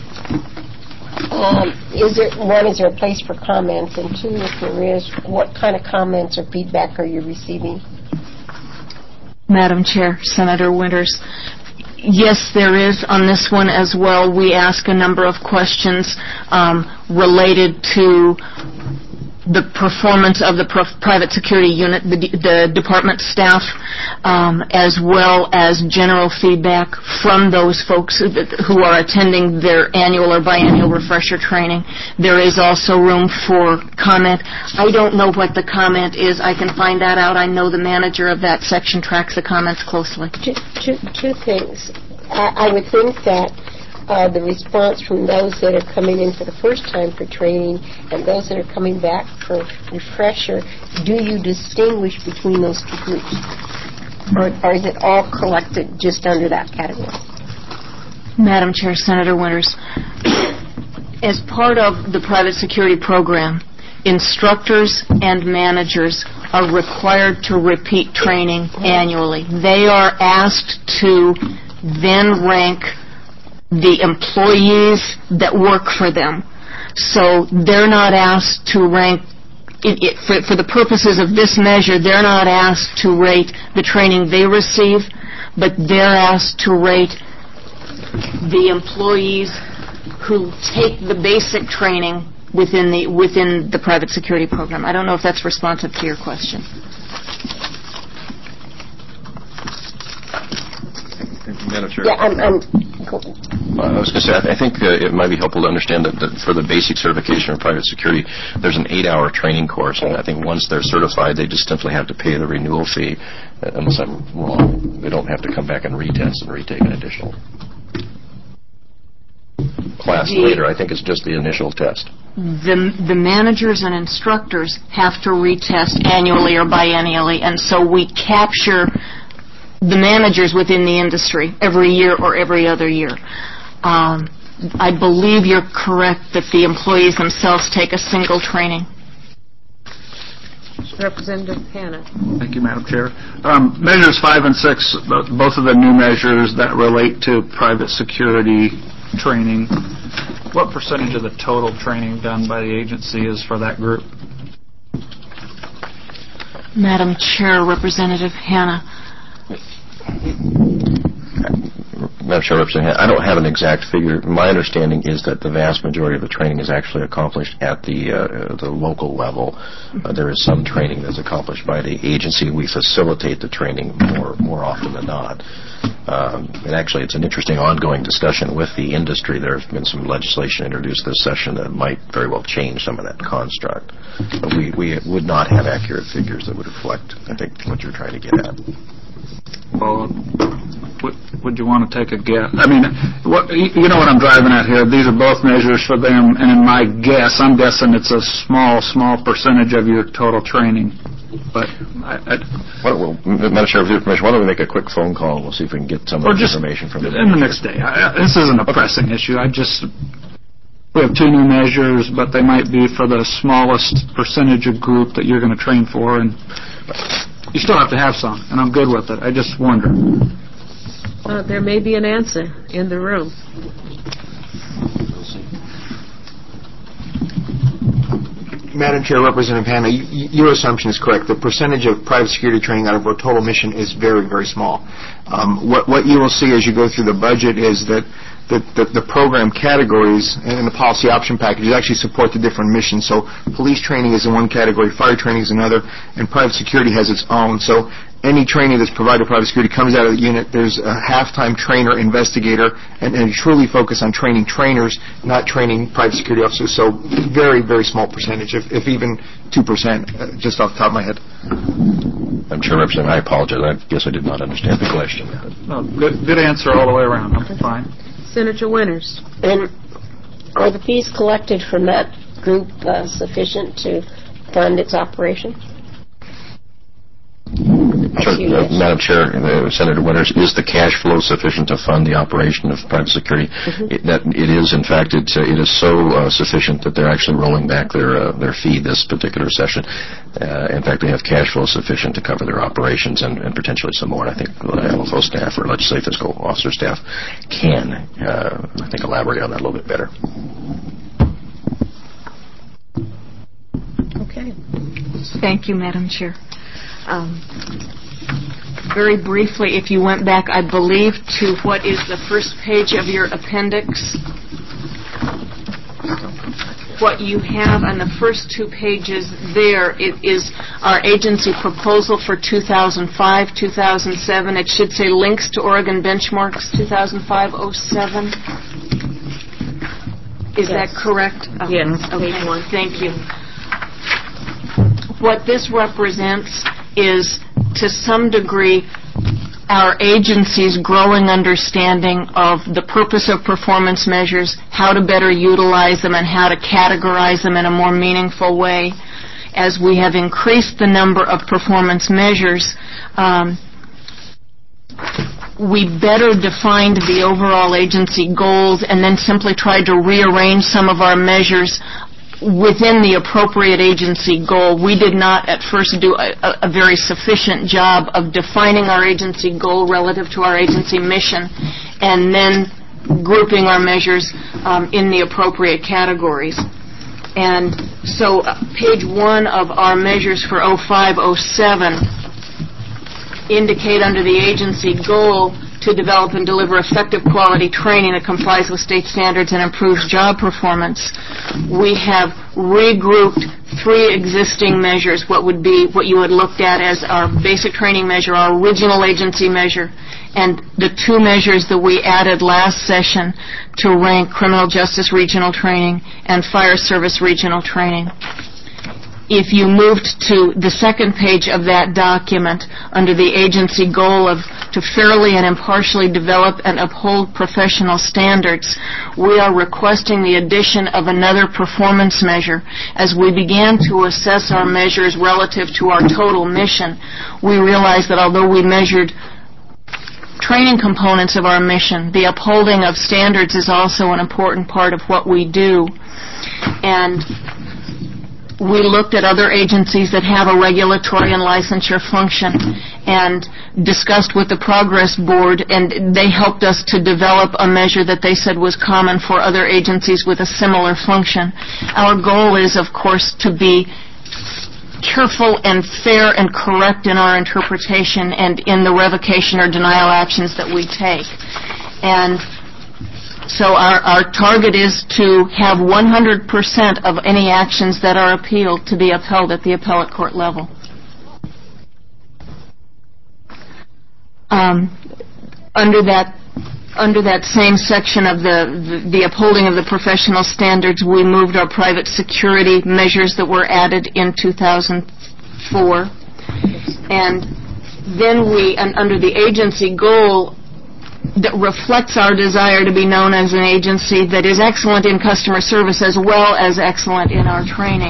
is there a place for comments? And 2, if there is, what kind of comments or feedback are you receiving? Madam Chair, Senator Winters, yes, there is on this one as well. We ask a number of questions related to the performance of the private security unit, the department staff, as well as general feedback from those folks who are attending their annual or biannual refresher training. There is also room for comment. I don't know what the comment is. I can find that out. I know the manager of that section tracks the comments closely. Two things. I would think that the response from those that are coming in for the first time for training and those that are coming back for refresher, do you distinguish between those two groups? Or is it all collected just under that category? Madam Chair, Senator Winters, as part of the private security program, instructors and managers are required to repeat training annually. They are asked to then rank the employees that work for them. So they're not asked to rank, for the purposes of this measure, they're not asked to rate the training they receive, but they're asked to rate the employees who take the basic training within the private security program. I don't know if that's responsive to your question. Madam Chair. Yeah, I was going to say, I think it might be helpful to understand that for the basic certification of private security, there's an 8-hour training course, and I think once they're certified, they just simply have to pay the renewal fee. Unless I'm wrong, they don't have to come back and retest and retake an additional class later. I think it's just the initial test. The managers and instructors have to retest annually or biennially, and so we capture the managers within the industry every year or every other year. I believe you're correct that the employees themselves take a single training. Representative Hanna. Thank you, Madam Chair. Measures 5 and 6, both of the new measures that relate to private security training, what percentage of the total training done by the agency is for that group? Madam Chair, Representative Hanna, Madam Chair, Representative, I don't have an exact figure. My understanding is that the vast majority of the training is actually accomplished at the local level. There is some training that's accomplished by the agency. We facilitate the training more often than not. And actually, it's an interesting ongoing discussion with the industry. There has been some legislation introduced this session that might very well change some of that construct. But we would not have accurate figures that would reflect, I think, what you're trying to get at. Well, would you want to take a guess? I mean, you know what I'm driving at here. These are both measures for them, and in my guess, I'm guessing it's a small percentage of your total training. But Madam Chair, with your permission, why don't we make a quick phone call and we'll see if we can get some of the information from them. In the next day. This isn't a pressing issue. We have 2 new measures, but they might be for the smallest percentage of group that you're going to train for, and you still have to have some, and I'm good with it. I just wonder. There may be an answer in the room. Madam Chair, Representative Hanna, your assumption is correct. The percentage of private security training out of our total mission is very, very small. What you will see as you go through the budget is that the program categories and the policy option packages actually support the different missions. So police training is in one category, fire training is another, and private security has its own. So any training that's provided private security comes out of the unit. There's a half-time trainer, investigator, and truly focus on training trainers, not training private security officers. So very, very small percentage, if even 2%, just off the top of my head. I'm sure, Representative, I apologize. I guess I did not understand the question. No, good answer all the way around. I'm fine. Senator Winters. And are the fees collected from that group sufficient to fund its operation? Madam Chair, Senator Winters, is the cash flow sufficient to fund the operation of private security? It is, in fact, it is so sufficient that they're actually rolling back their fee this particular session. In fact, they have cash flow sufficient to cover their operations and potentially some more. And I think LFO staff or legislative fiscal officer staff can, I think, elaborate on that a little bit better. Okay. Thank you, Madam Chair. Very briefly, if you went back, I believe, to what is the first page of your appendix, what you have on the first 2 pages there, it is our agency proposal for 2005, 2007. It should say links to Oregon benchmarks 2005-07. Is that correct? Yes, Okay. page 1. Thank you. What this represents is, to some degree, our agency's growing understanding of the purpose of performance measures, how to better utilize them, and how to categorize them in a more meaningful way. As we have increased the number of performance measures, we better defined the overall agency goals and then simply tried to rearrange some of our measures within the appropriate agency goal. We did not at first do a very sufficient job of defining our agency goal relative to our agency mission and then grouping our measures in the appropriate categories. And so page 1 of our measures for 05-07 indicate under the agency goal to develop and deliver effective quality training that complies with state standards and improves job performance. We have regrouped 3 existing measures, what you had looked at as our basic training measure, our original agency measure, and the 2 measures that we added last session to rank criminal justice regional training and fire service regional training. If you moved to the second page of that document under the agency goal to fairly and impartially develop and uphold professional standards, we are requesting the addition of another performance measure. As we began to assess our measures relative to our total mission, we realized that although we measured training components of our mission, the upholding of standards is also an important part of what we do. And we looked at other agencies that have a regulatory and licensure function and discussed with the Progress Board, and they helped us to develop a measure that they said was common for other agencies with a similar function. Our goal is, of course, to be careful and fair and correct in our interpretation and in the revocation or denial actions that we take. And so our target is to have 100% of any actions that are appealed to be upheld at the appellate court level. Under that same section of the upholding of the professional standards, we moved our private security measures that were added in 2004. And then under the agency goal, that reflects our desire to be known as an agency that is excellent in customer service as well as excellent in our training.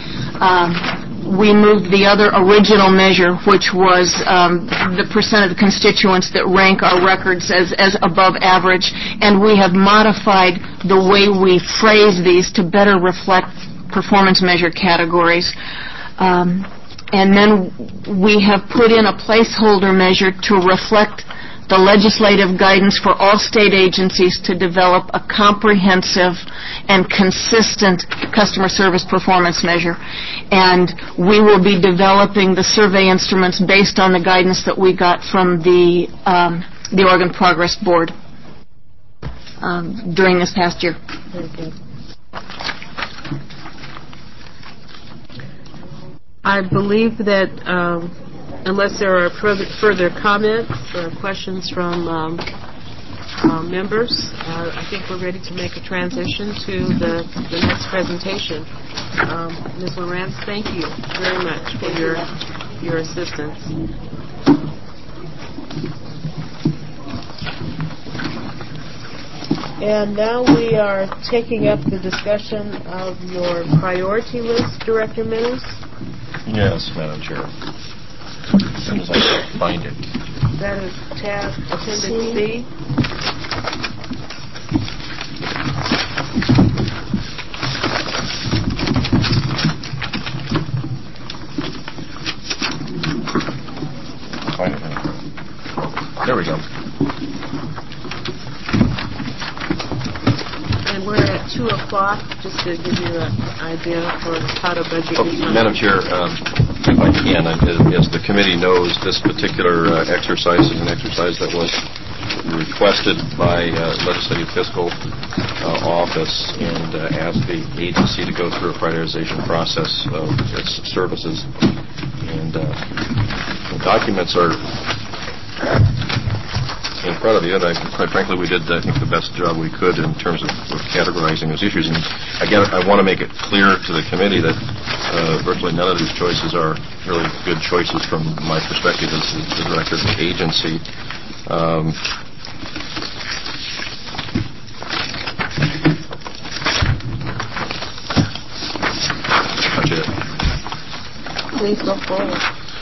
We moved the other original measure, which was the percent of the constituents that rank our records as above average, and we have modified the way we phrase these to better reflect performance measure categories. And then we have put in a placeholder measure to reflect the legislative guidance for all state agencies to develop a comprehensive and consistent customer service performance measure. And we will be developing the survey instruments based on the guidance that we got from the Oregon Progress Board during this past year. Very good. I believe that unless there are further comments or questions from members, I think we're ready to make a transition to the next presentation. Ms. Lawrence, thank you very much for your assistance. And now we are taking up the discussion of your priority list, Director Minnis. Yes, Madam Chair. As soon as I can find it. That is tab Appendix C. Find it. There we go. And we're at 2 o'clock, just to give you an idea for how to budget. Madam Chair, if I can, as the committee knows, this particular exercise is an exercise that was requested by Legislative Fiscal Office and asked the agency to go through a prioritization process of its services. And the documents are in front of you, and quite frankly, we did, I think, the best job we could in terms of categorizing those issues. And again, I want to make it clear to the committee that virtually none of these choices are really good choices from my perspective as the director of the agency. Budget. Please go forward.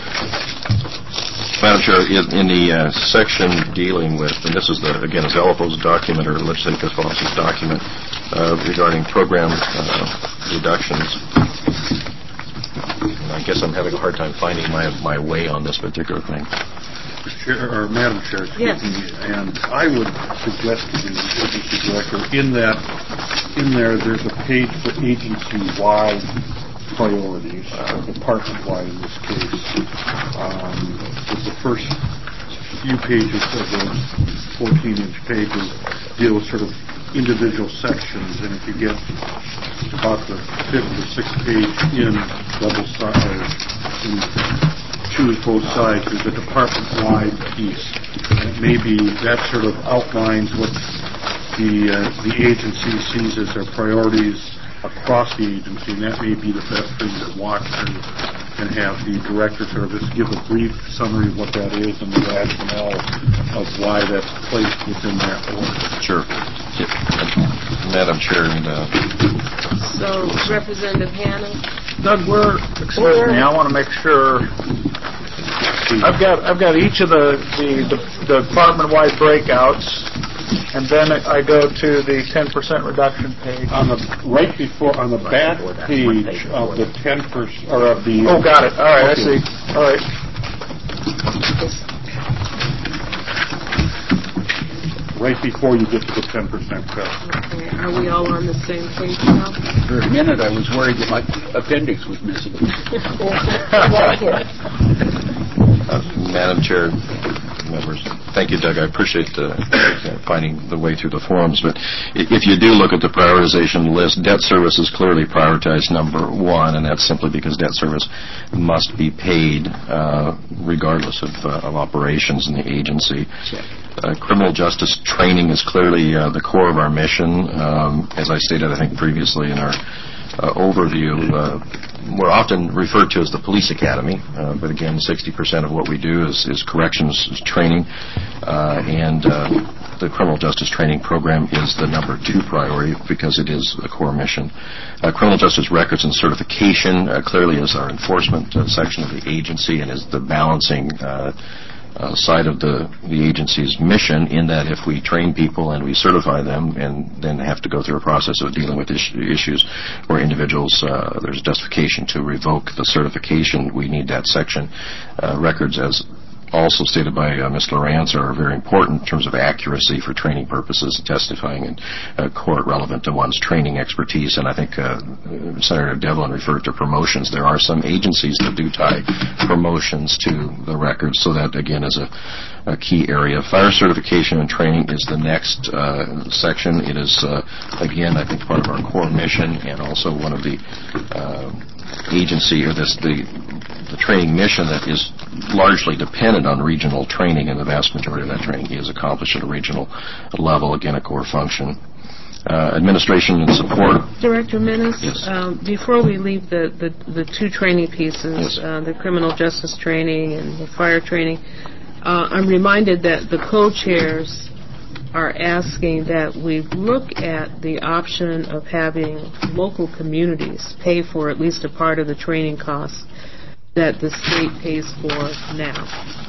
Madam Chair, in the section dealing with, and this is, again, it's LFO's document or Legislative Fiscal Office's document regarding program reductions. And I guess I'm having a hard time finding my way on this particular thing. Madam Chair, excuse me, and I would suggest to the agency director in there there's a page for agency-wide priorities, department-wide in this case. The first few pages of those 14-inch pages deal with sort of individual sections, and if you get about the 5th or 6th page in double side, choose both sides, there's a department-wide piece. And maybe that sort of outlines what the agency sees as their priorities across the agency, and that may be the best thing to watch through and have the director sort of just give a brief summary of what that is and the rationale of why that's placed within that order. Sure. Yeah. Madam Chair. So, Representative Hannon. Doug, excuse me, I want to make sure. I've got each of the department-wide breakouts, and then I go to the 10% reduction page. On the back page of the 10% or of the. Oh, got it. All right, okay. I see. All right. Right before you get to the 10% cut. Okay. Are we all on the same page now? For a minute, I was worried that my appendix was missing. Madam Chair, members, Thank you, Doug. I appreciate finding the way through the forums. But if you do look at the prioritization list, debt service is clearly prioritized number one, and that's simply because debt service must be paid regardless of operations in the agency. Criminal justice training is clearly the core of our mission. As I stated, I think, previously in our overview, we're often referred to as the police academy, but again, 60% of what we do is corrections training, and the criminal justice training program is the number 2 priority because it is a core mission. Criminal justice records and certification clearly is our enforcement section of the agency and is the balancing side of the agency's mission, in that if we train people and we certify them and then have to go through a process of dealing with issues where individuals, there's justification to revoke the certification, we need that section. Records, as also stated by Ms. Lawrence, are very important in terms of accuracy for training purposes, testifying in court relevant to one's training expertise. And I think Senator Devlin referred to promotions. There are some agencies that do tie promotions to the records, so that, again, is a key area. Fire certification and training is the next section. It is, again, I think part of our core mission, and also one of the agency, or the training mission that is largely dependent on regional training, and the vast majority of that training is accomplished at a regional level, again, a core function. Administration and support. Director Menace, yes. Before we leave the 2 training pieces, yes. The criminal justice training and the fire training, I'm reminded that the co-chairs are asking that we look at the option of having local communities pay for at least a part of the training costs that the state pays for now.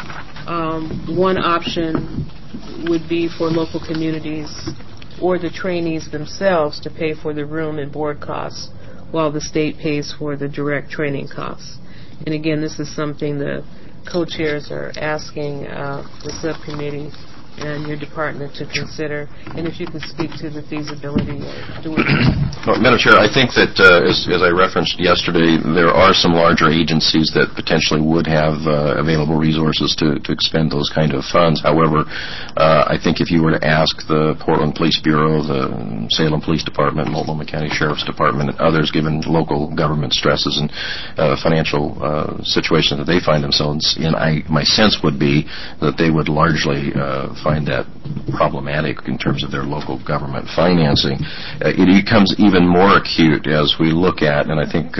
One option would be for local communities or the trainees themselves to pay for the room and board costs while the state pays for the direct training costs. And again, this is something the co-chairs are asking the subcommittee and your department to consider, and if you could speak to the feasibility of doing that. Well, Madam Chair, I think that, as I referenced yesterday, there are some larger agencies that potentially would have available resources to expend those kind of funds. However, I think if you were to ask the Portland Police Bureau, the Salem Police Department, Multnomah County Sheriff's Department, and others, given local government stresses and financial situations that they find themselves in, my sense would be that they would largely find that problematic in terms of their local government financing. It becomes even more acute as we look at, and I think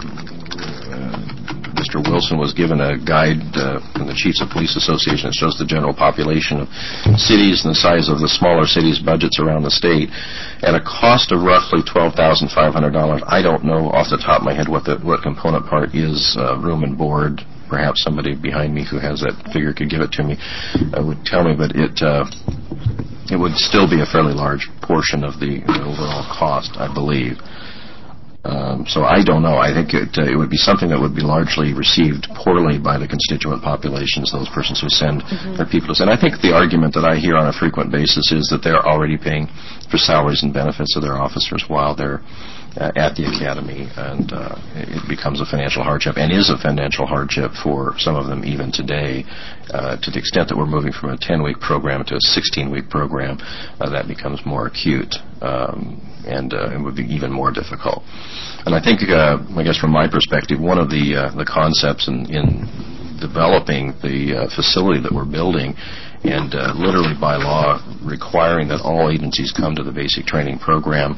Mr. Wilson was given a guide from the Chiefs of Police Association that shows the general population of cities and the size of the smaller cities' budgets around the state. At a cost of roughly $12,500, I don't know off the top of my head what component part is room and board. Perhaps somebody behind me who has that figure could give it to me, would tell me, but it would still be a fairly large portion of the overall cost, I believe. So I don't know. I think it would be something that would be largely received poorly by the constituent populations, those persons who send their people to send. I think the argument that I hear on a frequent basis is that they're already paying for salaries and benefits of their officers while they're at the academy, and it becomes a financial hardship, and is a financial hardship for some of them even today, to the extent that we're moving from a 10-week program to a 16-week program. That becomes more acute, and it would be even more difficult. And I think, I guess from my perspective, one of the concepts in developing the facility that we're building, and literally by law requiring that all agencies come to the basic training program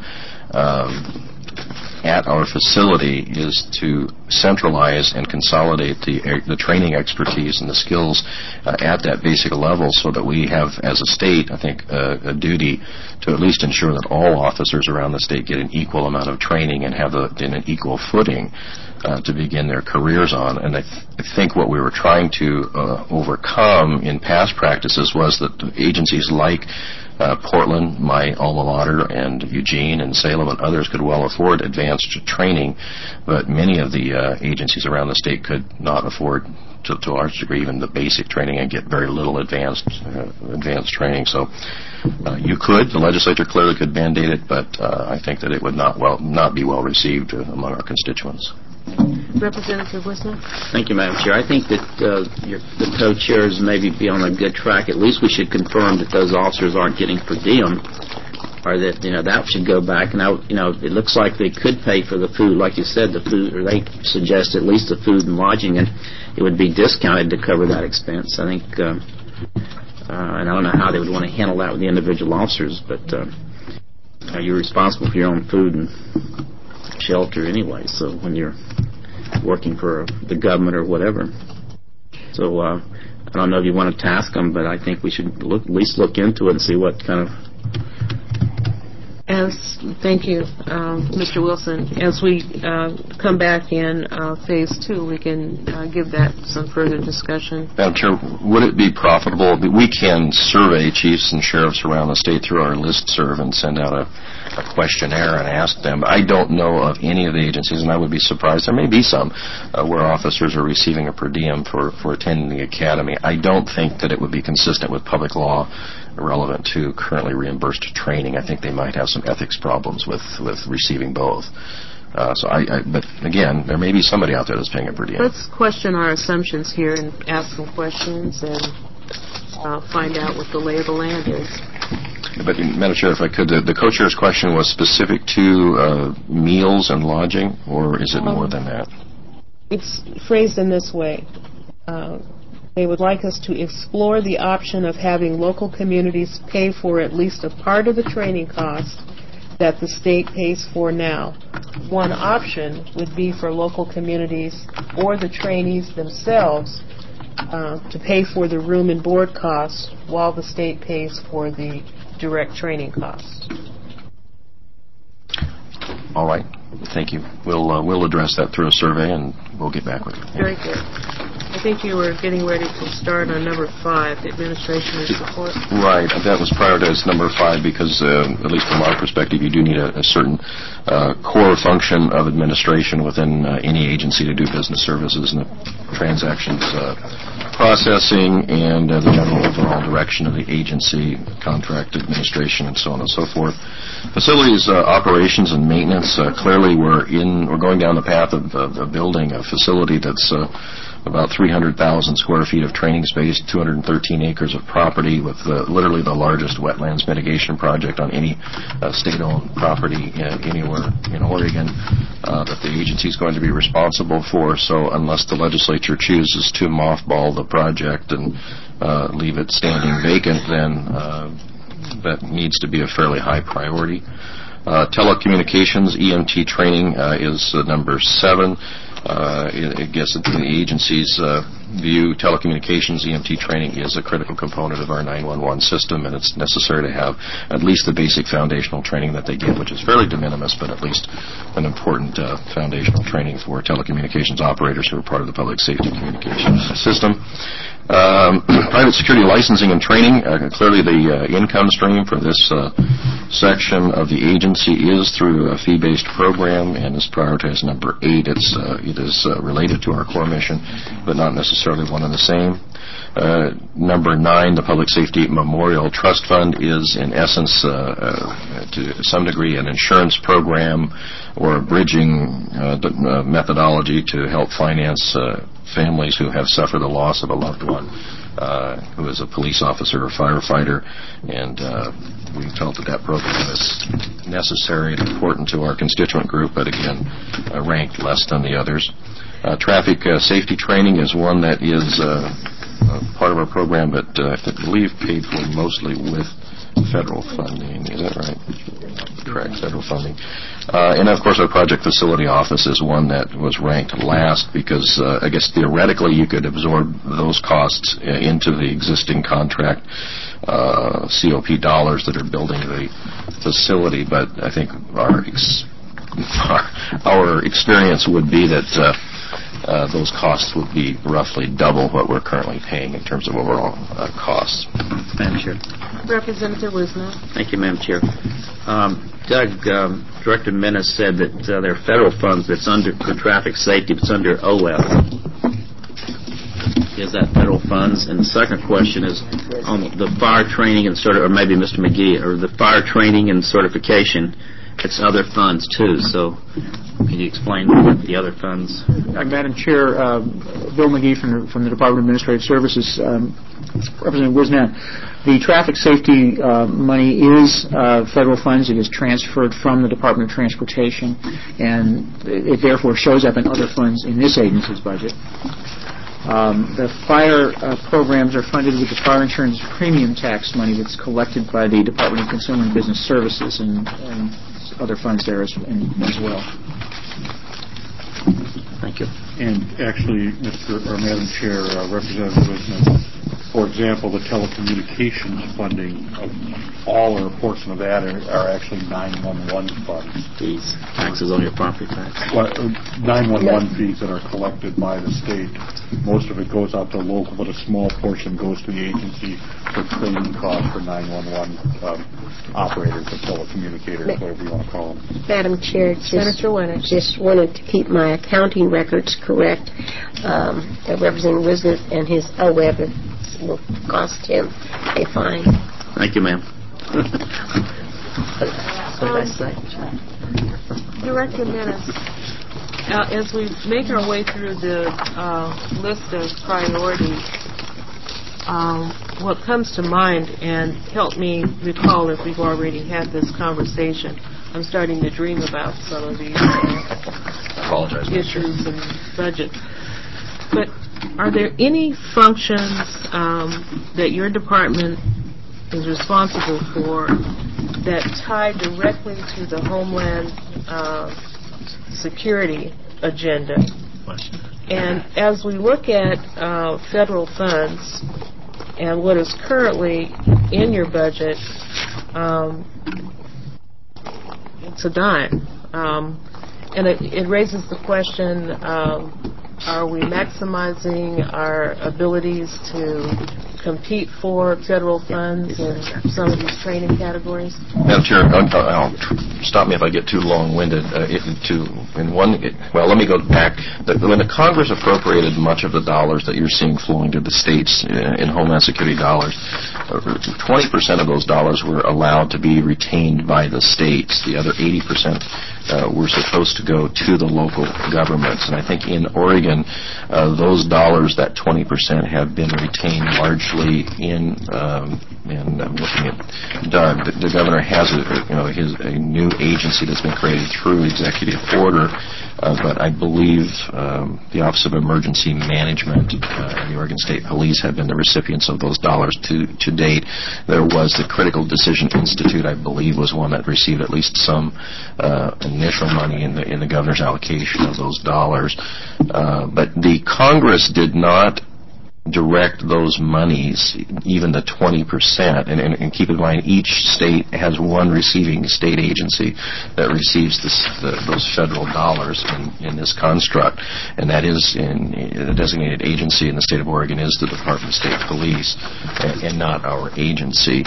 at our facility, is to centralize and consolidate the training expertise and the skills at that basic level, so that we have, as a state, I think, a duty to at least ensure that all officers around the state get an equal amount of training and have in an equal footing to begin their careers on. And I think what we were trying to overcome in past practices was that agencies like Portland, my alma mater, and Eugene and Salem and others could well afford advanced training, but many of the agencies around the state could not afford, to a large degree, even the basic training, and get very little advanced training. So the legislature clearly could mandate it, but I think that it would not be well received among our constituents. Representative Wisner? Thank you, Madam Chair. I think that the co-chairs maybe be on a good track. At least we should confirm that those officers aren't getting per diem, or that that should go back. Now, it looks like they could pay for the food, like you said, the food, or they suggest at least the food and lodging, and it would be discounted to cover that expense. I think, and I don't know how they would want to handle that with the individual officers, but you're responsible for your own food and shelter anyway. So when you're working for the government or whatever. So I don't know if you want to task them, but I think we should at least look into it and see what kind of... Thank you, Mr. Wilson. As we come back in Phase 2, we can give that some further discussion. Madam Chair, would it be profitable? We can survey chiefs and sheriffs around the state through our listserv and send out a questionnaire and ask them. I don't know of any of the agencies, and I would be surprised. There may be some where officers are receiving a per diem for attending the academy. I don't think that it would be consistent with public law relevant to currently reimbursed training. I think they might have some ethics problems with receiving both. But again, there may be somebody out there that's paying a per diem. Let's question our assumptions here and ask some questions and find out what the lay of the land is. But, Madam Chair, if I could, the co-chair's question was specific to meals and lodging, or is it more than that? It's phrased in this way. They would like us to explore the option of having local communities pay for at least a part of the training cost that the state pays for now. One option would be for local communities or the trainees themselves to pay for the room and board costs while the state pays for the direct training costs. All right. Thank you. We'll address that through a survey, and we'll get back with you. Very good. I think you were getting ready to start on number 5, administration and support. Right. That was prioritized number 5 because, at least from our perspective, you do need a certain core function of administration within any agency to do business services and the transactions processing and the general overall direction of the agency, contract administration, and so on and so forth. Facilities operations and maintenance. Clearly, we're going down the path of building a facility that's about 300,000 square feet of training space, 213 acres of property, with literally the largest wetlands mitigation project on any state-owned property anywhere in Oregon that the agency is going to be responsible for. So unless the legislature chooses to mothball the project and leave it standing vacant, then that needs to be a fairly high priority. Telecommunications, EMT training is number 7. I guess in the agency's view, telecommunications EMT training is a critical component of our 911 system, and it's necessary to have at least the basic foundational training that they get, which is fairly de minimis, but at least an important foundational training for telecommunications operators who are part of the public safety communications system. Private security licensing and training. Clearly the income stream for this section of the agency is through a fee-based program and is prioritized number 8. It is related to our core mission, but not necessarily one and the same. Number 9, the Public Safety Memorial Trust Fund is in essence to some degree an insurance program or a bridging methodology to help finance families who have suffered the loss of a loved one who is a police officer or firefighter, and we felt that program is necessary and important to our constituent group, but again ranked less than the others. Traffic safety training is one that is part of our program, but I believe paid for mostly with federal funding. Is that right? Correct, federal funding. And of course our project facility office is one that was ranked last because I guess theoretically you could absorb those costs into the existing contract COP dollars that are building the facility, but I think our experience would be that those costs would be roughly double what we're currently paying in terms of overall costs. Madam Chair. Representative Wisner. Thank you, Madam Chair. Doug, Director Menace said that there are federal funds that's under for traffic safety, but it's under OL. Is that federal funds? And the second question is on the fire training and or maybe Mr. McGee, or the fire training and certification. it's other funds too, so can you explain what the other funds? Madam Chair, Bill McGee from the Department of Administrative Services, Representative Wisnat. The traffic safety money is federal funds. It is transferred from the Department of Transportation, and it therefore shows up in other funds in this agency's budget. The fire programs are funded with the fire insurance premium tax money that's collected by the Department of Consumer and Business Services and other funds there as well. Thank you. And actually, Madam Chair, Representative Wisnat, for example, the telecommunications funding of all or a portion of that are actually 911 funds. These taxes on your property tax. 911 fees that are collected by the state. Most of it goes out to local, but a small portion goes to the agency for training costs for 911 operators or telecommunicators, whatever you want to call them. Madam Chair, just wanted to keep my accounting records correct. Representative Wisnat and his OWEB will cost him a fine. Thank you, ma'am. Director Menace, as we make our way through the list of priorities, what comes to mind, and help me recall if we've already had this conversation, I'm starting to dream about some of these issues and budget. But are there any functions that your department is responsible for that tie directly to the Homeland Security agenda? And as we look at federal funds and what is currently in your budget, it's a dime. And it raises the question, are we maximizing our abilities to compete for federal funds in some of these training categories? Madam Chair, stop me if I get too long-winded. Let me go back. When the Congress appropriated much of the dollars that you're seeing flowing to the states in Homeland Security dollars, 20% of those dollars were allowed to be retained by the states. The other 80% were supposed to go to the local governments. And I think in Oregon, those dollars, that 20%, have been retained largely in I'm looking at Doug. The governor has a new agency that's been created through executive order, but I believe the Office of Emergency Management and the Oregon State Police have been the recipients of those dollars to date. There was the Critical Decision Institute, I believe, was one that received at least some initial money in the governor's allocation of those dollars. But the Congress did not direct those monies, even the 20%, and keep in mind each state has one receiving state agency that receives those federal dollars in this construct, and that is the designated agency in the state of Oregon is the Department of State Police, and not our agency.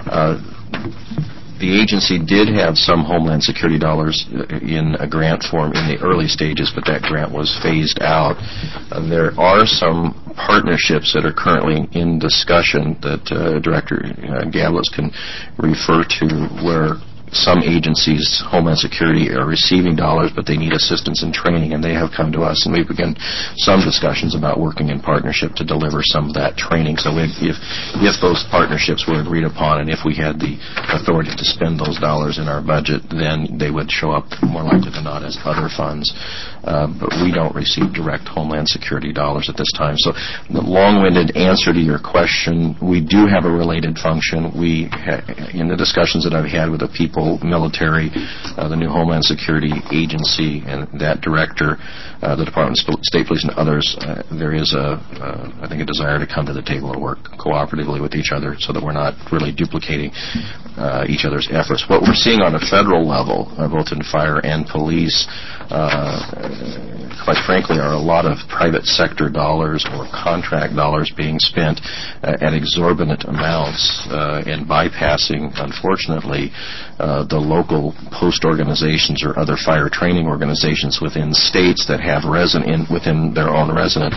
The agency did have some Homeland Security dollars in a grant form in the early stages, but that grant was phased out. There are some partnerships that are currently in discussion that Director Gavlis can refer to where some agencies, Homeland Security, are receiving dollars, but they need assistance in training, and they have come to us, and we've begun some discussions about working in partnership to deliver some of that training. So if those partnerships were agreed upon, and if we had the authority to spend those dollars in our budget, then they would show up more likely than not as other funds. But we don't receive direct Homeland Security dollars at this time. So the long-winded answer to your question, we do have a related function. In the discussions that I've had with the people, military, the new Homeland Security agency, and that director, the Department of State Police and others, there is I think a desire to come to the table and work cooperatively with each other so that we're not really duplicating each other's efforts. What we're seeing on a federal level, both in fire and police, quite frankly, are a lot of private sector dollars or contract dollars being spent at exorbitant amounts and bypassing, unfortunately, the local post organizations or other fire training organizations within states that have within their own resident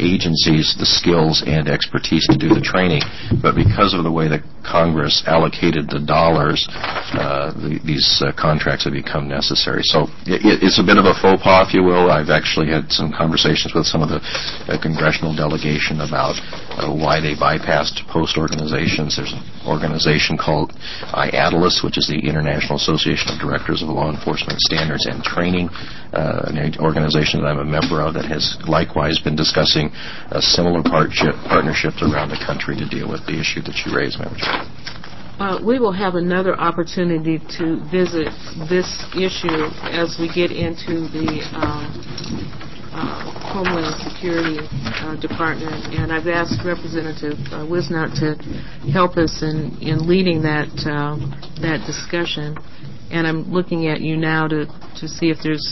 agencies the skills and expertise to do the training. But because of the way that Congress allocated allocated the dollars, these contracts have become necessary. So it's a bit of a faux pas, if you will. I've actually had some conversations with some of the congressional delegation about why they bypassed post organizations. There's an organization called IADLEST, which is the International Association of Directors of Law Enforcement Standards and Training, an organization that I'm a member of that has likewise been discussing similar partnerships around the country to deal with the issue that you raised, Madam Chair. We will have another opportunity to visit this issue as we get into the Homeland Security Department, and I've asked Representative Wisnot to help us in leading that discussion. And I'm looking at you now to see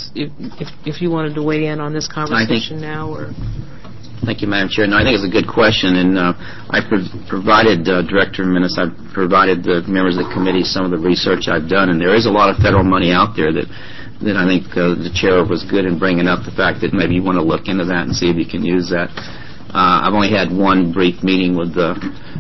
if you wanted to weigh in on this conversation now or. Thank you, Madam Chair. No, I think it's a good question, and I provided Director Minnis, I've provided the members of the committee some of the research I've done, and there is a lot of federal money out there that I think the chair was good in bringing up the fact that maybe you want to look into that and see if you can use that. I've only had one brief meeting with the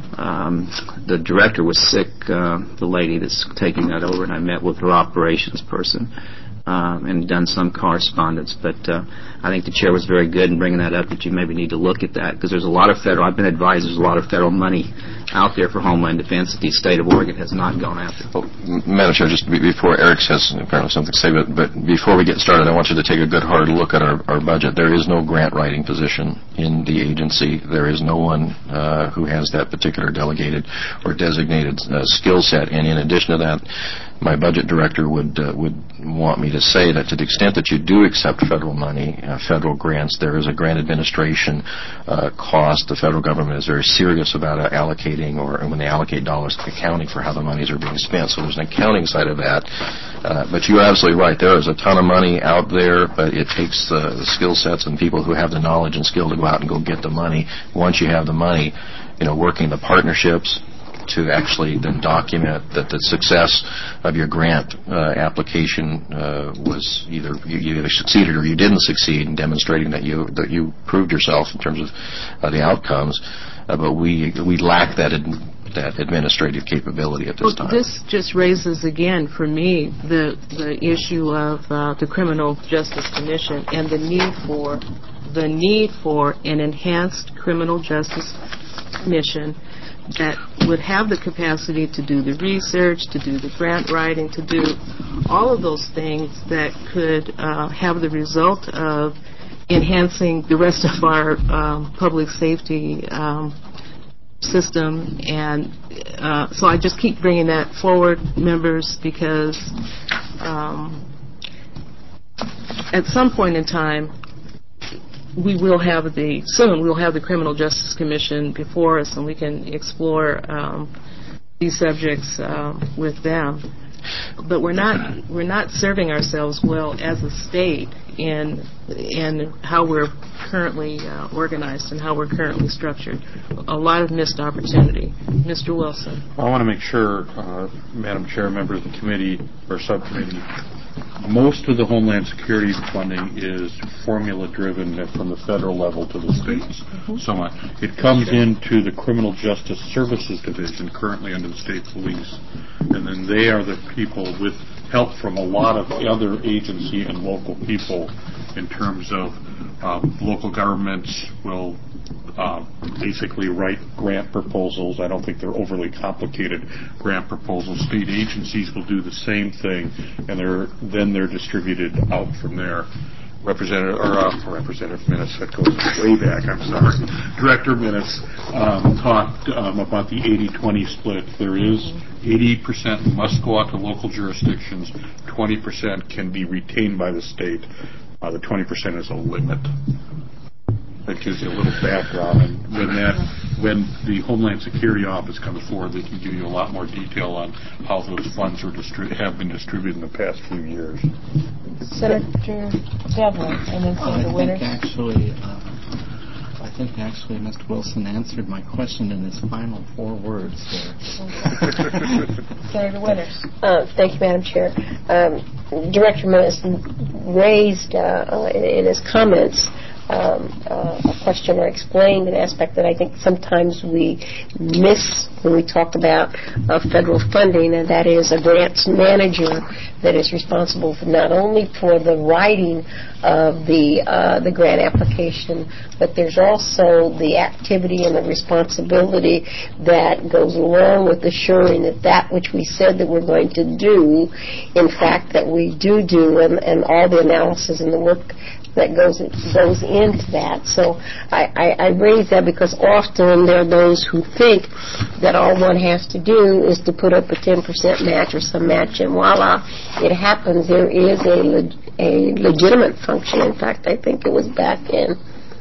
director was sick, the lady that's taking that over, and I met with her operations person and done some correspondence. But I think the chair was very good in bringing that up, that you maybe need to look at that, because there's a lot of federal, I've been advised there's a lot of federal money out there for Homeland Defense that the state of Oregon has not gone after. Well, Madam Chair, just before Eric says apparently something to say, but before we get started, I want you to take a good hard look at our budget. There is no grant writing position in the agency. There is no one who has that particular delegated or designated skill set. And in addition to that, my budget director would want me to say that to the extent that you do accept federal money, federal grants, there is a grant administration cost. The federal government is very serious about allocating, or when they allocate dollars, accounting for how the monies are being spent. So there's an accounting side of that. But you're absolutely right. There is a ton of money out there, but it takes the skill sets and people who have the knowledge and skill to go out and go get the money. Once you have the money, working the partnerships to actually then document that the success of your grant application was either you either succeeded or you didn't succeed in demonstrating that you proved yourself in terms of the outcomes. But we lack that administrative capability at this time. This just raises again for me the issue of the Criminal Justice Commission and the need for an enhanced Criminal Justice Commission that would have the capacity to do the research, to do the grant writing, to do all of those things that could have the result of enhancing the rest of our public safety system. And so I just keep bringing that forward, members, because at some point in time, we'll have the Criminal Justice Commission before us, and we can explore these subjects with them. But we're not serving ourselves well as a state in how we're currently organized and how we're currently structured. A lot of missed opportunity. Mr. Wilson. I want to make sure, Madam Chair, members of the committee or subcommittee, most of the Homeland Security funding is formula-driven from the federal level to the states. So it comes into the Criminal Justice Services Division, currently under the state police, and then they are the people with help from a lot of other agency and local people in terms of local governments will basically write grant proposals. I don't think they're overly complicated grant proposals. State agencies will do the same thing, and they're distributed out from there. Representative Minnis, that goes way back, I'm sorry. Director Minnis talked about the 80-20 split. There is 80% must go out to local jurisdictions, 20% can be retained by the state. The 20% is a limit. That gives you a little background, and when the Homeland Security Office comes forward, they can give you a lot more detail on how those funds have been distributed in the past few years. Senator Devlin, and then Senator Winters. I think actually Mr. Wilson answered my question in his final 4 words there. Senator Winters. Thank you, Madam Chair. Director Minnis raised in his comments a question or explained an aspect that I think sometimes we miss when we talk about federal funding, and that is a grants manager that is responsible for not only for the writing of the grant application, but there's also the activity and the responsibility that goes along with assuring that that which we said that we're going to do, in fact, that we do, and all the analysis and the work that goes into that. So I raise that because often there are those who think that all one has to do is to put up a 10% match or some match, and voila, it happens. There is a legitimate function. In fact, I think it was back in,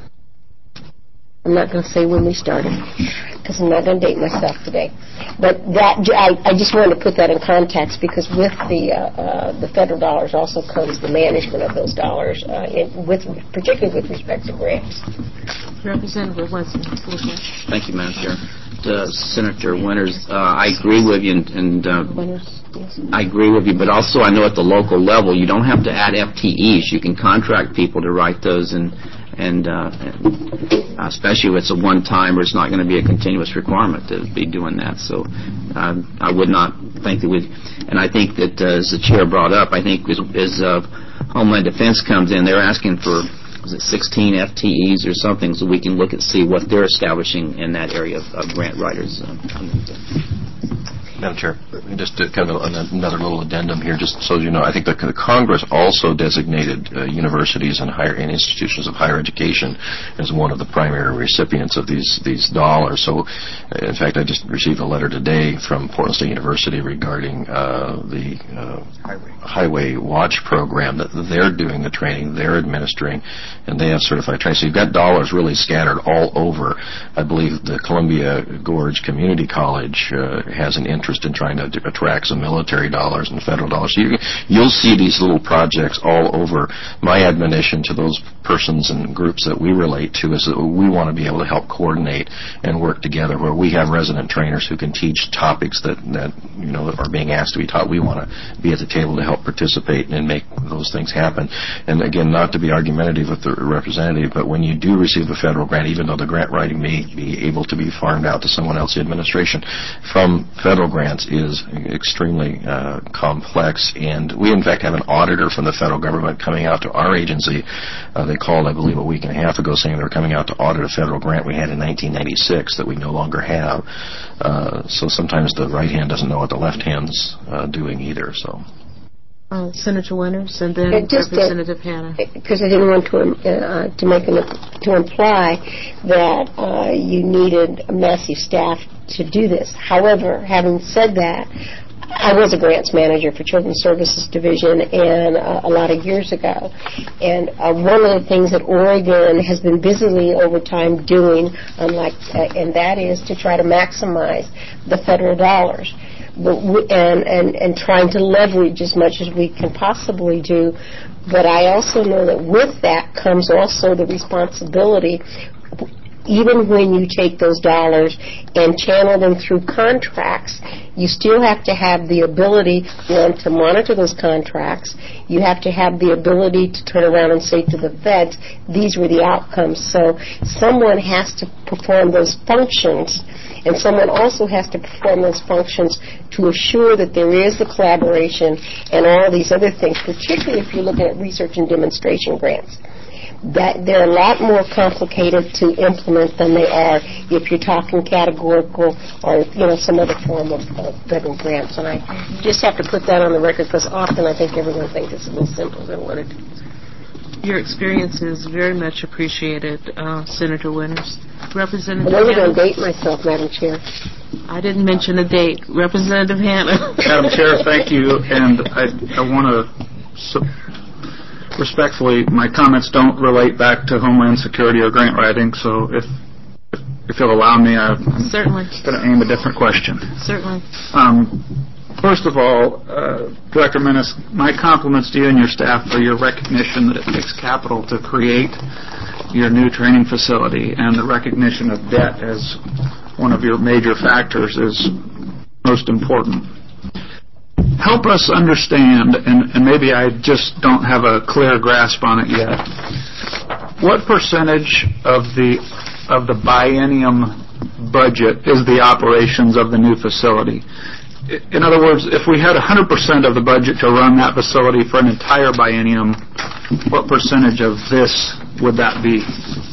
I'm not going to say when we started, because I'm not going to date myself today. But that I just wanted to put that in context, because with the federal dollars also comes the management of those dollars, particularly with respect to grants. Representative Winston. Thank you, Madam Chair. Senator Winters, I agree with you, and I agree with you, but also I know at the local level you don't have to add FTEs. You can contract people to write those, and especially if it's a one-time or it's not going to be a continuous requirement to be doing that. So I would not think that and I think that as the chair brought up, I think as Homeland Defense comes in, they're asking for 16 FTEs or something, so we can look and see what they're establishing in that area of grant writers. Madam Chair, just kind of another little addendum here, just so you know, I think the Congress also designated universities and institutions of higher education as one of the primary recipients of these dollars. So, in fact, I just received a letter today from Portland State University regarding the Highway Watch program that they're doing the training, they're administering, and they have certified training. So you've got dollars really scattered all over. I believe the Columbia Gorge Community College has an interest in trying to attract some military dollars and federal dollars. So you'll see these little projects all over. My admonition to those persons and groups that we relate to is that we want to be able to help coordinate and work together, where we have resident trainers who can teach topics that are being asked to be taught. We want to be at the table to help participate and make those things happen. And again, not to be argumentative with the representative, but when you do receive a federal grant, even though the grant writing may be able to be farmed out to someone else, the administration from federal grants is extremely complex. And we, in fact, have an auditor from the federal government coming out to our agency. They called, I believe, a week and a half ago saying they were coming out to audit a federal grant we had in 1996 that we no longer have. So sometimes the right hand doesn't know what the left hand's doing either. So. Senator Winters, and then Representative Hanna. Because I didn't want to imply that you needed a massive staff to do this. However, having said that, I was a grants manager for Children's Services Division and a lot of years ago. And one of the things that Oregon has been busily over time doing, and that is to try to maximize the federal dollars. And trying to leverage as much as we can possibly do. But I also know that with that comes also the responsibility, even when you take those dollars and channel them through contracts, you still have to have the ability, one, to monitor those contracts. You have to have the ability to turn around and say to the feds, these were the outcomes. So someone has to perform those functions, and someone also has to perform those functions to assure that there is the collaboration and all these other things, particularly if you're looking at research and demonstration grants. That they're a lot more complicated to implement than they are if you're talking categorical or some other form of federal grants. And I just have to put that on the record because often I think everyone thinks it's a little simpler than what it is. Your experience is very much appreciated, Senator Winters. Representative I wasn't going to date myself, Madam Chair. I didn't mention a date. Representative Hanna. Madam Chair, thank you. And I want to respectfully, my comments don't relate back to Homeland Security or grant writing, so if you'll allow me, I'm certainly going to aim a different question. Certainly. First of all, Director Menace, my compliments to you and your staff for your recognition that it takes capital to create your new training facility, and the recognition of debt as one of your major factors is most important. Help us understand, and maybe I just don't have a clear grasp on it yet, What percentage of the biennium budget is the operations of the new facility? In other words, if we had 100% of the budget to run that facility for an entire biennium, what percentage of this would that be?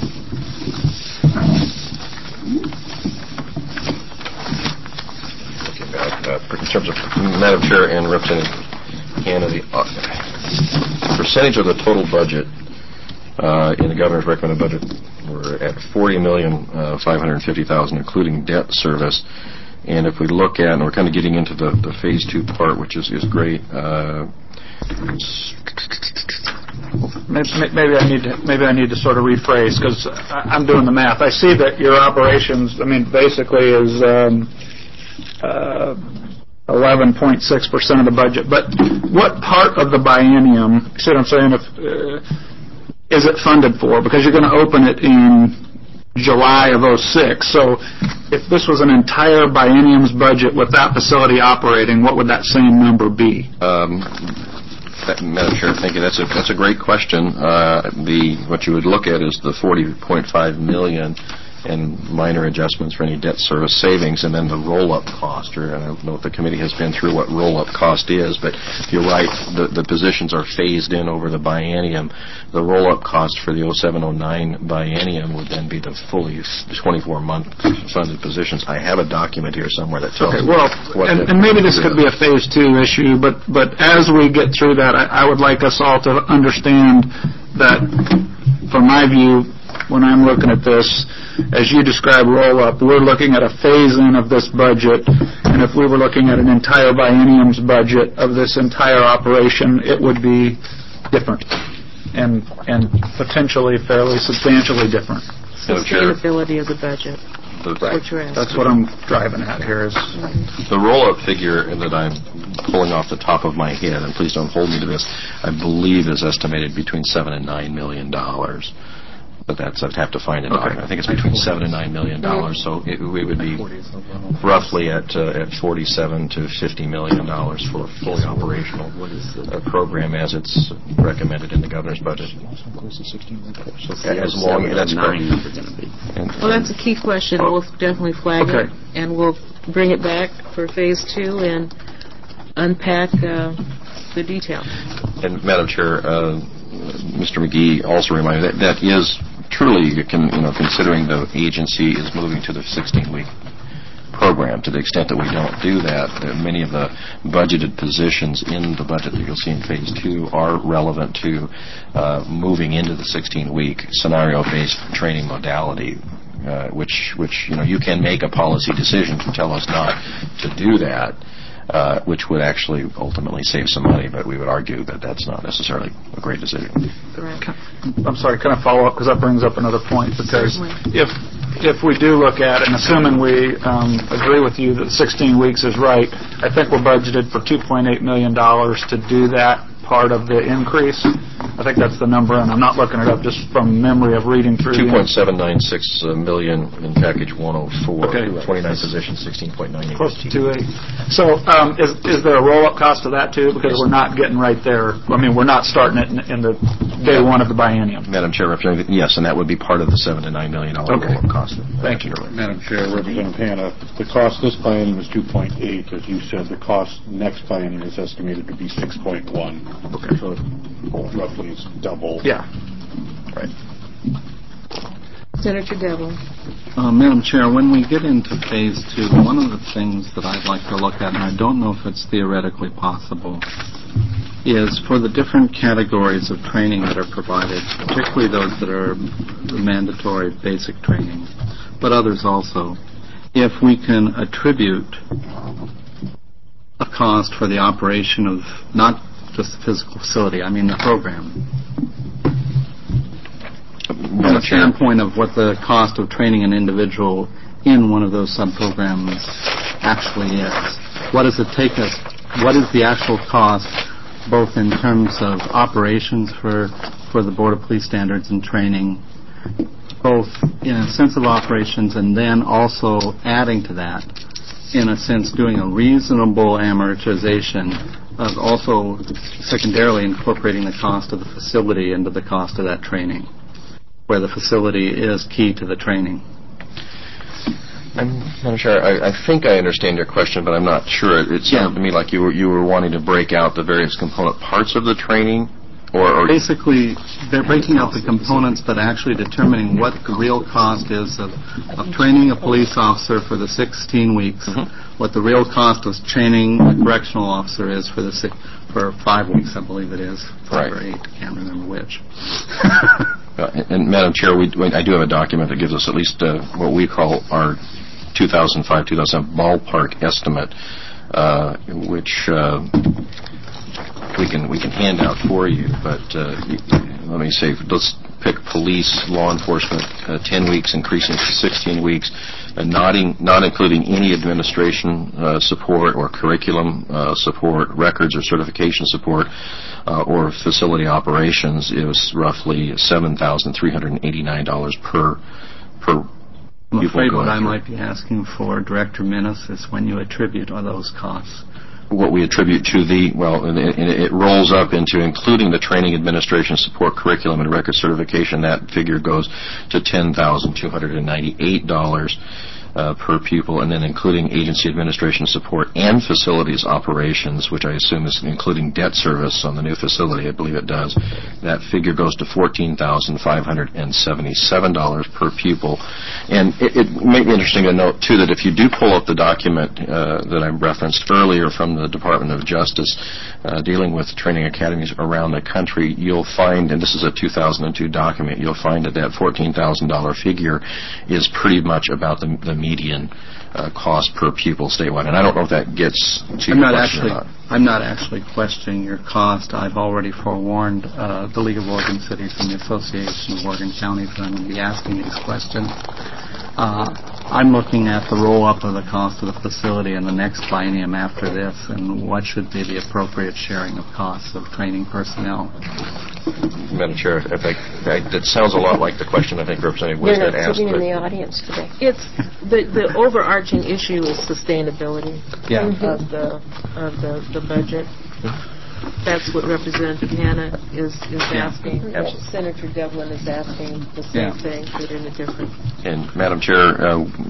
In terms of Madam Chair and Representative Hanna, the percentage of the total budget in the governor's recommended budget, we're at $40,550,000, including debt service. And if we look at, and we're kind of getting into the phase 2 part, which is great. Maybe I need to sort of rephrase, because I'm doing the math. I see that your operations, basically is 11.6% of the budget. But what part of the biennium, see what I'm saying, is it funded for? Because you're going to open it in July of 2006. So if this was an entire biennium's budget with that facility operating, what would that same number be? Madam Chair, thank you. That's a great question. What you would look at is the $40.5 million and minor adjustments for any debt service savings, and then the roll-up cost. Or I don't know if the committee has been through what roll-up cost is, but you're right. The positions are phased in over the biennium. The roll-up cost for the 07-09 biennium would then be the fully 24-month funded positions. I have a document here somewhere that tells. Okay. Well, and maybe this could be a phase 2 issue, but as we get through that, I would like us all to understand that, from my view, when I'm looking at this, as you describe roll-up, we're looking at a phase-in of this budget, and if we were looking at an entire biennium's budget of this entire operation, it would be different, and potentially fairly substantially different. Sustainability of the budget. That's what I'm driving at here. Is the roll-up figure that I'm pulling off the top of my head, and please don't hold me to this, I believe is estimated between $7 and $9 million. But I'd have to find it. Okay. I think it's between $7 and $9 million. So we would be roughly at $47 to $50 million for a fully operational program as it's recommended in the governor's budget. As long as that's correct. Well, that's a key question. We'll definitely flag it, and we'll bring it back for phase 2 and unpack the details. And Madam Chair, Mr. McGee also reminded that is truly, considering the agency is moving to the 16-week program, to the extent that we don't do that, many of the budgeted positions in the budget that you'll see in phase 2 are relevant to moving into the 16-week scenario-based training modality, which you can make a policy decision to tell us not to do that. Which would actually ultimately save some money, but we would argue that that's not necessarily a great decision. I'm sorry, can I follow up? Because that brings up another point. Because if we do look at, and assuming we agree with you that 16 weeks is right, I think we're budgeted for $2.8 million to do that part of the increase. I think that's the number, and I'm not looking it up just from memory of reading through. $2.796 million in package 104. Okay. 29 positions, 16.98. Close to 2.8. So is there a roll-up cost to that too? Because we're not getting right there. We're not starting it in the day one of the biennium. Madam Chair, yes, and that would be part of the $7 to $9 million roll-up cost. Thank you. Madam Chair, Representative Hanna, the cost this biennium is 2.8. As you said, the cost next biennium is estimated to be 6.1. Okay. So roughly it's double. Yeah. Right. Senator Devlin. Madam Chair, when we get into phase 2, one of the things that I'd like to look at, and I don't know if it's theoretically possible, is for the different categories of training that are provided, particularly those that are mandatory basic training, but others also, if we can attribute a cost for the operation of not just the physical facility, the program. From the standpoint of what the cost of training an individual in one of those sub-programs actually is. What does it take us? What is the actual cost, both in terms of operations for the Board of Police Standards and training, both in a sense of operations and then also adding to that, in a sense, doing a reasonable amortization of also secondarily incorporating the cost of the facility into the cost of that training. where the facility is key to the training. I'm not sure. I think I understand your question, but I'm not sure. It sounded to me like you were wanting to break out the various component parts of the training, or basically they're breaking out the components, but actually determining what the real cost is of training a police officer for the 16 weeks, what the real cost of training a correctional officer is for 5 weeks, I believe it is, 5 or 8, I can't remember which. And Madam Chair, I do have a document that gives us at least what we call our 2005-2007 ballpark estimate, which we can hand out for you. But let me say, let's pick police, law enforcement, 10 weeks increasing to 16 weeks, not including any administration support or curriculum support, records or certification support, or facility operations. It was roughly $7,389 per I'm afraid what I might be asking for, Director Minnis, is when you attribute all those costs. What we attribute to it rolls up into including the training, administration, support, curriculum, and record certification. That figure goes to $10,298 per pupil, and then including agency administration support and facilities operations, which I assume is including debt service on the new facility. I believe it does. That figure goes to $14,577 per pupil. And it may be interesting to note, too, that if you do pull up the document that I referenced earlier from the Department of Justice dealing with training academies around the country, you'll find, and this is a 2002 document, you'll find that $14,000 figure is pretty much about the median cost per pupil statewide. And I don't know if that gets to your question or not. I'm not actually questioning your cost. I've already forewarned the League of Oregon Cities and the Association of Oregon Counties that I'm going to be asking these questions. I'm looking at the roll-up of the cost of the facility in the next biennium after this, and what should be the appropriate sharing of costs of training personnel. Madam Chair, that sounds a lot like the question I think Representative Wisnet asked. You're not sitting in the audience today. It's the overarching issue is sustainability of the budget. That's what Representative Hanna is asking. Senator Devlin is asking the same thing, but in a different. And Madam Chair,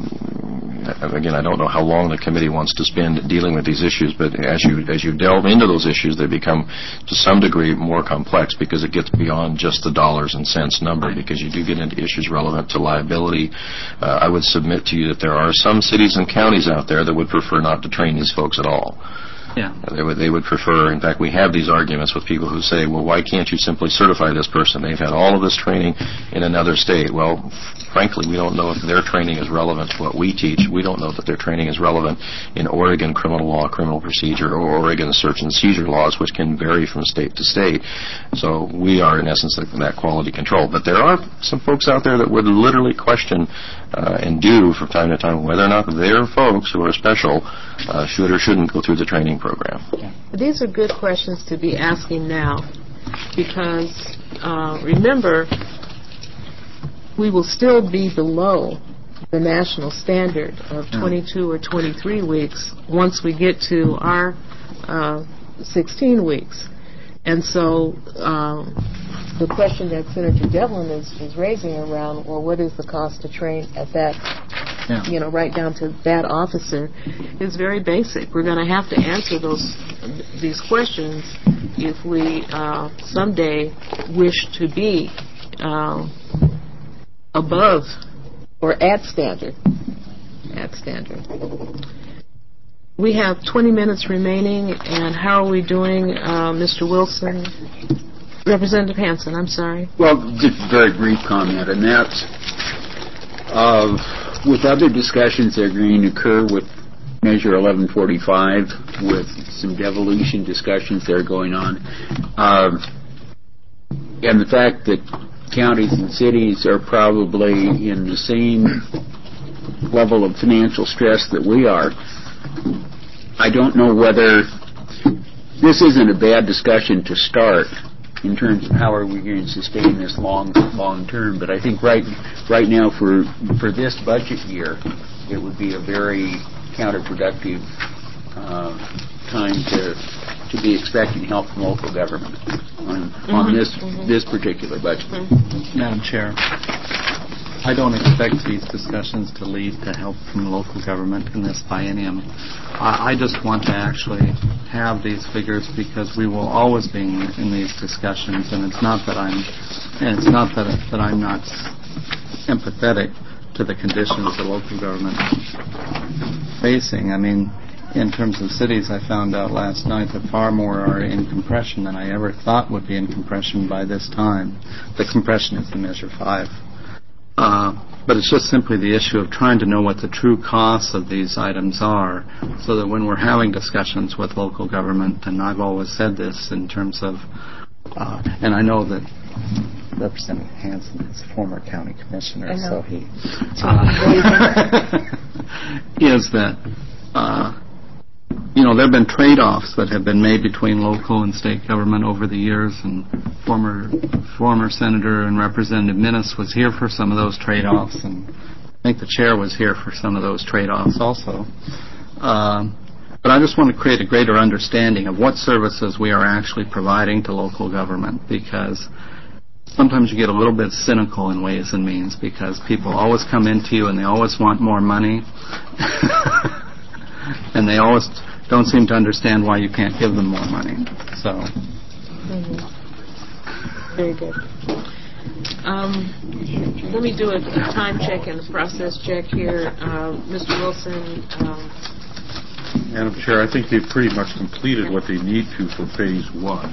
again, I don't know how long the committee wants to spend dealing with these issues, but as you delve into those issues, they become to some degree more complex because it gets beyond just the dollars and cents number, because you do get into issues relevant to liability. I would submit to you that there are some cities and counties out there that would prefer not to train these folks at all. Yeah. They would prefer, in fact, we have these arguments with people who say, well, why can't you simply certify this person? They've had all of this training in another state. Well, frankly, we don't know if their training is relevant to what we teach. We don't know that their training is relevant in Oregon criminal law, criminal procedure, or Oregon search and seizure laws, which can vary from state to state. So we are, in essence, that quality control. But there are some folks out there that would literally question and do from time to time whether or not their folks who are special should or shouldn't go through the training program. These are good questions to be asking now, because remember, we will still be below the national standard of 22 or 23 weeks once we get to our 16 weeks. And so the question that Senator Devlin is raising around, well, what is the cost to train at that, right down to that officer, is very basic. We're going to have to answer these questions if we someday wish to be above or at standard. We have 20 minutes remaining, and how are we doing, Mr. Wilson? Representative Hanson, I'm sorry. Well, just a very brief comment, and that's with other discussions that are going to occur with Measure 1145, with some devolution discussions that are going on, and the fact that counties and cities are probably in the same level of financial stress that we are, I don't know whether this isn't a bad discussion to start in terms of how are we going to sustain this long term. But I think right now for this budget year, it would be a very counterproductive time to be expecting help from local government. on this particular budget. Madam Chair, I don't expect these discussions to lead to help from local government in this biennium. I just want to actually have these figures because we will always be in these discussions, and it's not that I'm not empathetic to the conditions the local government is facing. I mean, in terms of cities, I found out last night that far more are in compression than I ever thought would be in compression by this time. The compression is the Measure 5. But it's just simply the issue of trying to know what the true costs of these items are so that when we're having discussions with local government, and I've always said this in terms of, and I know that Representative Hanson is a former county commissioner, so he is that, there have been trade-offs that have been made between local and state government over the years, and former Senator and Representative Minnis was here for some of those trade-offs, and I think the chair was here for some of those trade-offs also. But I just want to create a greater understanding of what services we are actually providing to local government, because sometimes you get a little bit cynical in Ways and Means because people always come into you and they always want more money and they always don't seem to understand why you can't give them more money. So, Very good. Let me do a time check and a process check here. Mr. Wilson. Madam Chair, I think they've pretty much completed what they need to for Phase 1.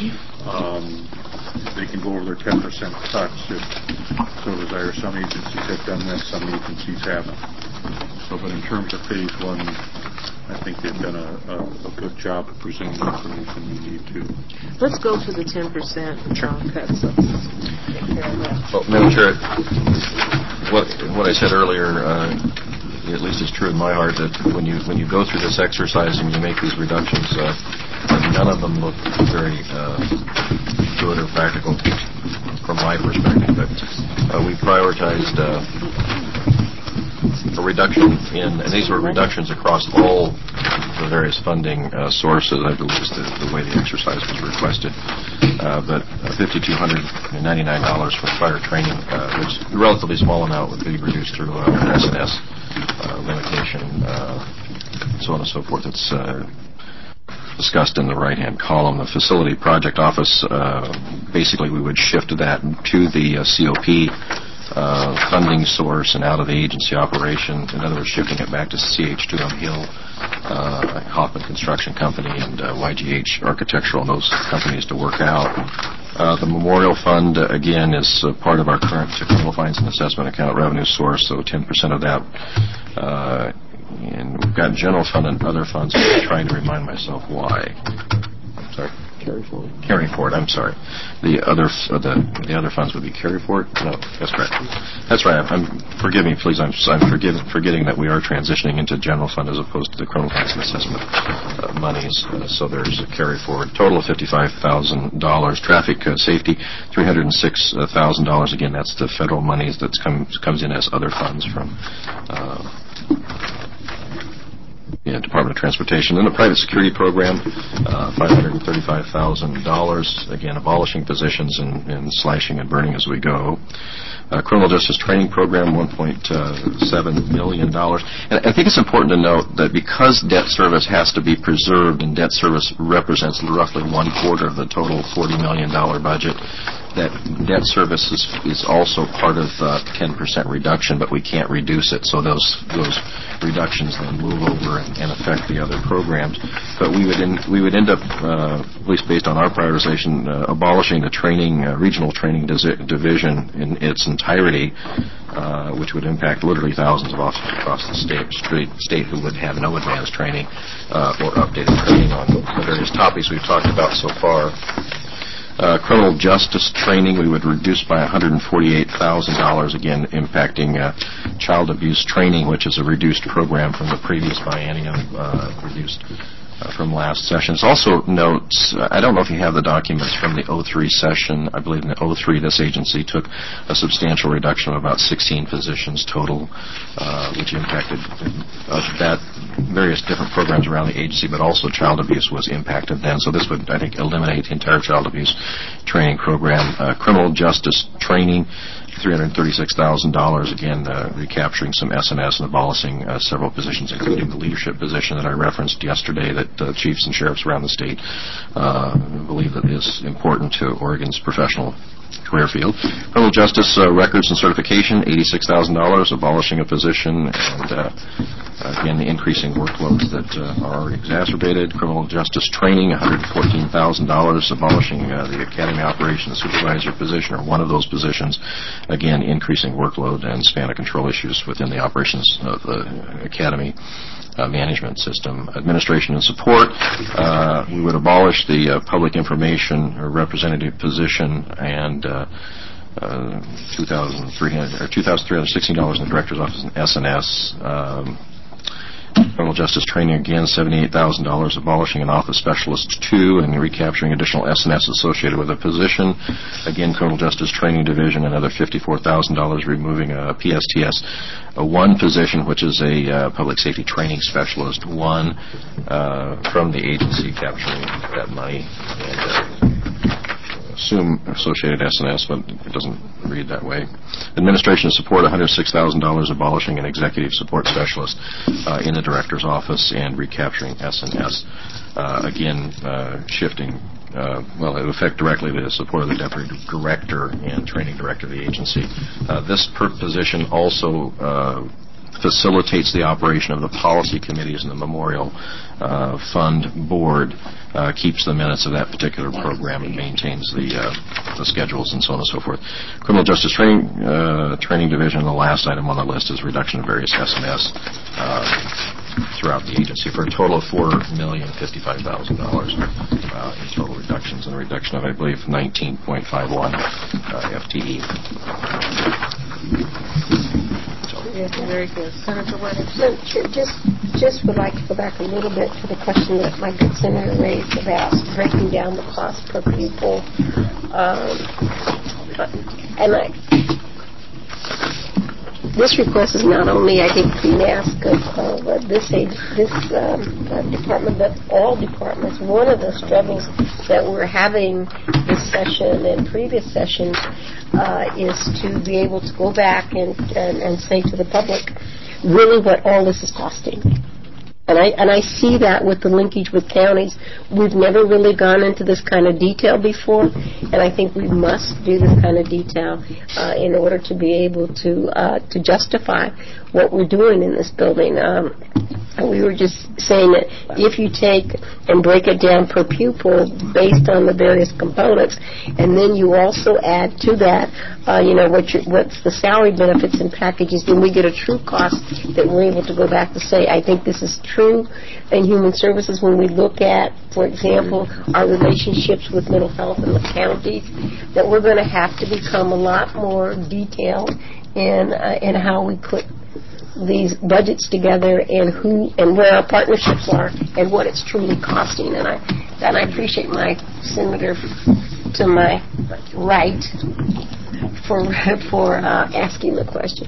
They can go over their 10% cuts if so desire. Some agencies have done that, some agencies haven't. But in terms of Phase 1, I think they've done a good job of presenting the information we need to. Let's go for the 10% cuts. Let's take care of that. Well, Madam Chair, what I said earlier, at least is true in my heart, that when you go through this exercise and you make these reductions, none of them look very good or practical from my perspective. But we prioritized a reduction in, and these were reductions across all the various funding sources, I believe is the way the exercise was requested. But $5,299 for fire training, which is a relatively small amount, would be reduced through S&S limitation, so on and so forth. It's discussed in the right-hand column. The facility project office, basically we would shift that to the COP funding source and out of the agency operation. In other words, shifting it back to CH2M Hill, Hoffman Construction Company, and YGH Architectural, and those companies to work out. The Memorial Fund, again, is part of our current criminal fines and assessment account revenue source, so 10% of that. And we've got general fund and other funds. I'm trying to remind myself why. Sorry. Carry forward. I'm sorry. The other funds would be carry forward. No, that's correct. That's right. Forgive me, please. I'm forgetting that we are transitioning into general fund as opposed to the criminal fines and assessment monies. So there's a carry forward. Total of $55,000. Traffic safety, $306,000. Again, that's the federal monies that comes in as other funds from. Department of Transportation. Then the private security program, $535,000. Again, abolishing positions and slashing and burning as we go. Criminal Justice Training Program, $1.7 million. And I think it's important to note that because debt service has to be preserved, and debt service represents roughly 1/4 of the total $40 million budget, that debt service is also part of 10% reduction, but we can't reduce it. So those reductions then move over and affect the other programs. But we would end up, at least based on our prioritization, abolishing the training regional training division in its entirety, which would impact literally thousands of officers across the state who would have no advanced training or updated training on the various topics we've talked about so far. Criminal justice training we would reduce by $148,000, again impacting child abuse training, which is a reduced program from the previous biennium, reduced from last session. It also notes, I don't know if you have the documents from the 03 session. I believe in the 03 this agency took a substantial reduction of about 16 positions total, which impacted that various different programs around the agency, but also child abuse was impacted then. So this would, I think, eliminate the entire child abuse training program. Criminal justice training, $336,000, again, recapturing some S&S and abolishing several positions, including the leadership position that I referenced yesterday that chiefs and sheriffs around the state believe that is important to Oregon's professional career field. Criminal justice records and certification, $86,000, abolishing a position, and again, the increasing workloads that are already exacerbated. Criminal justice training, $114,000, abolishing the academy operations supervisor position, or one of those positions, again, increasing workload and span of control issues within the operations of the academy management system. Administration and support, we would abolish the public information or representative position and $2,316 in the director's office in S&S. Criminal justice training, again, $78,000, abolishing an office specialist 2 and recapturing additional S&S associated with a position. Again, criminal justice training division, another $54,000, removing a PSTS 1 position, which is a public safety training specialist 1 from the agency, capturing that money and assume associated S&S, but it doesn't read that way. Administration support, $106,000, abolishing an executive support specialist in the director's office and recapturing S&S. Again, shifting, well, it will affect directly the support of the deputy director and training director of the agency. This position also facilitates the operation of the policy committees and the Memorial Fund Board, keeps the minutes of that particular program and maintains the schedules and so on and so forth. Criminal justice training division, the last item on the list is reduction of various S&S throughout the agency for a total of $4,055,000 in total reductions, and a reduction of, I believe, 19.51 FTE. Very good. Senator Wedding. So just would like to go back a little bit to the question that my good senator raised about breaking down the cost per pupil. This request is not only, I think, being asked of this department, but all departments. One of the struggles that we're having this session and previous sessions is to be able to go back and say to the public really what all this is costing. And I see that with the linkage with counties. We've never really gone into this kind of detail before, and I think we must do this kind of detail in order to be able to justify what we're doing in this building. We were just saying that if you take and break it down per pupil based on the various components, and then you also add to that, what's the salary benefits and packages, then we get a true cost that we're able to go back to say, I think this is true in human services when we look at, for example, our relationships with mental health in the counties, that we're going to have to become a lot more detailed in how we put these budgets together and who and where our partnerships are and what it's truly costing. And I appreciate my senator to my right for asking the question.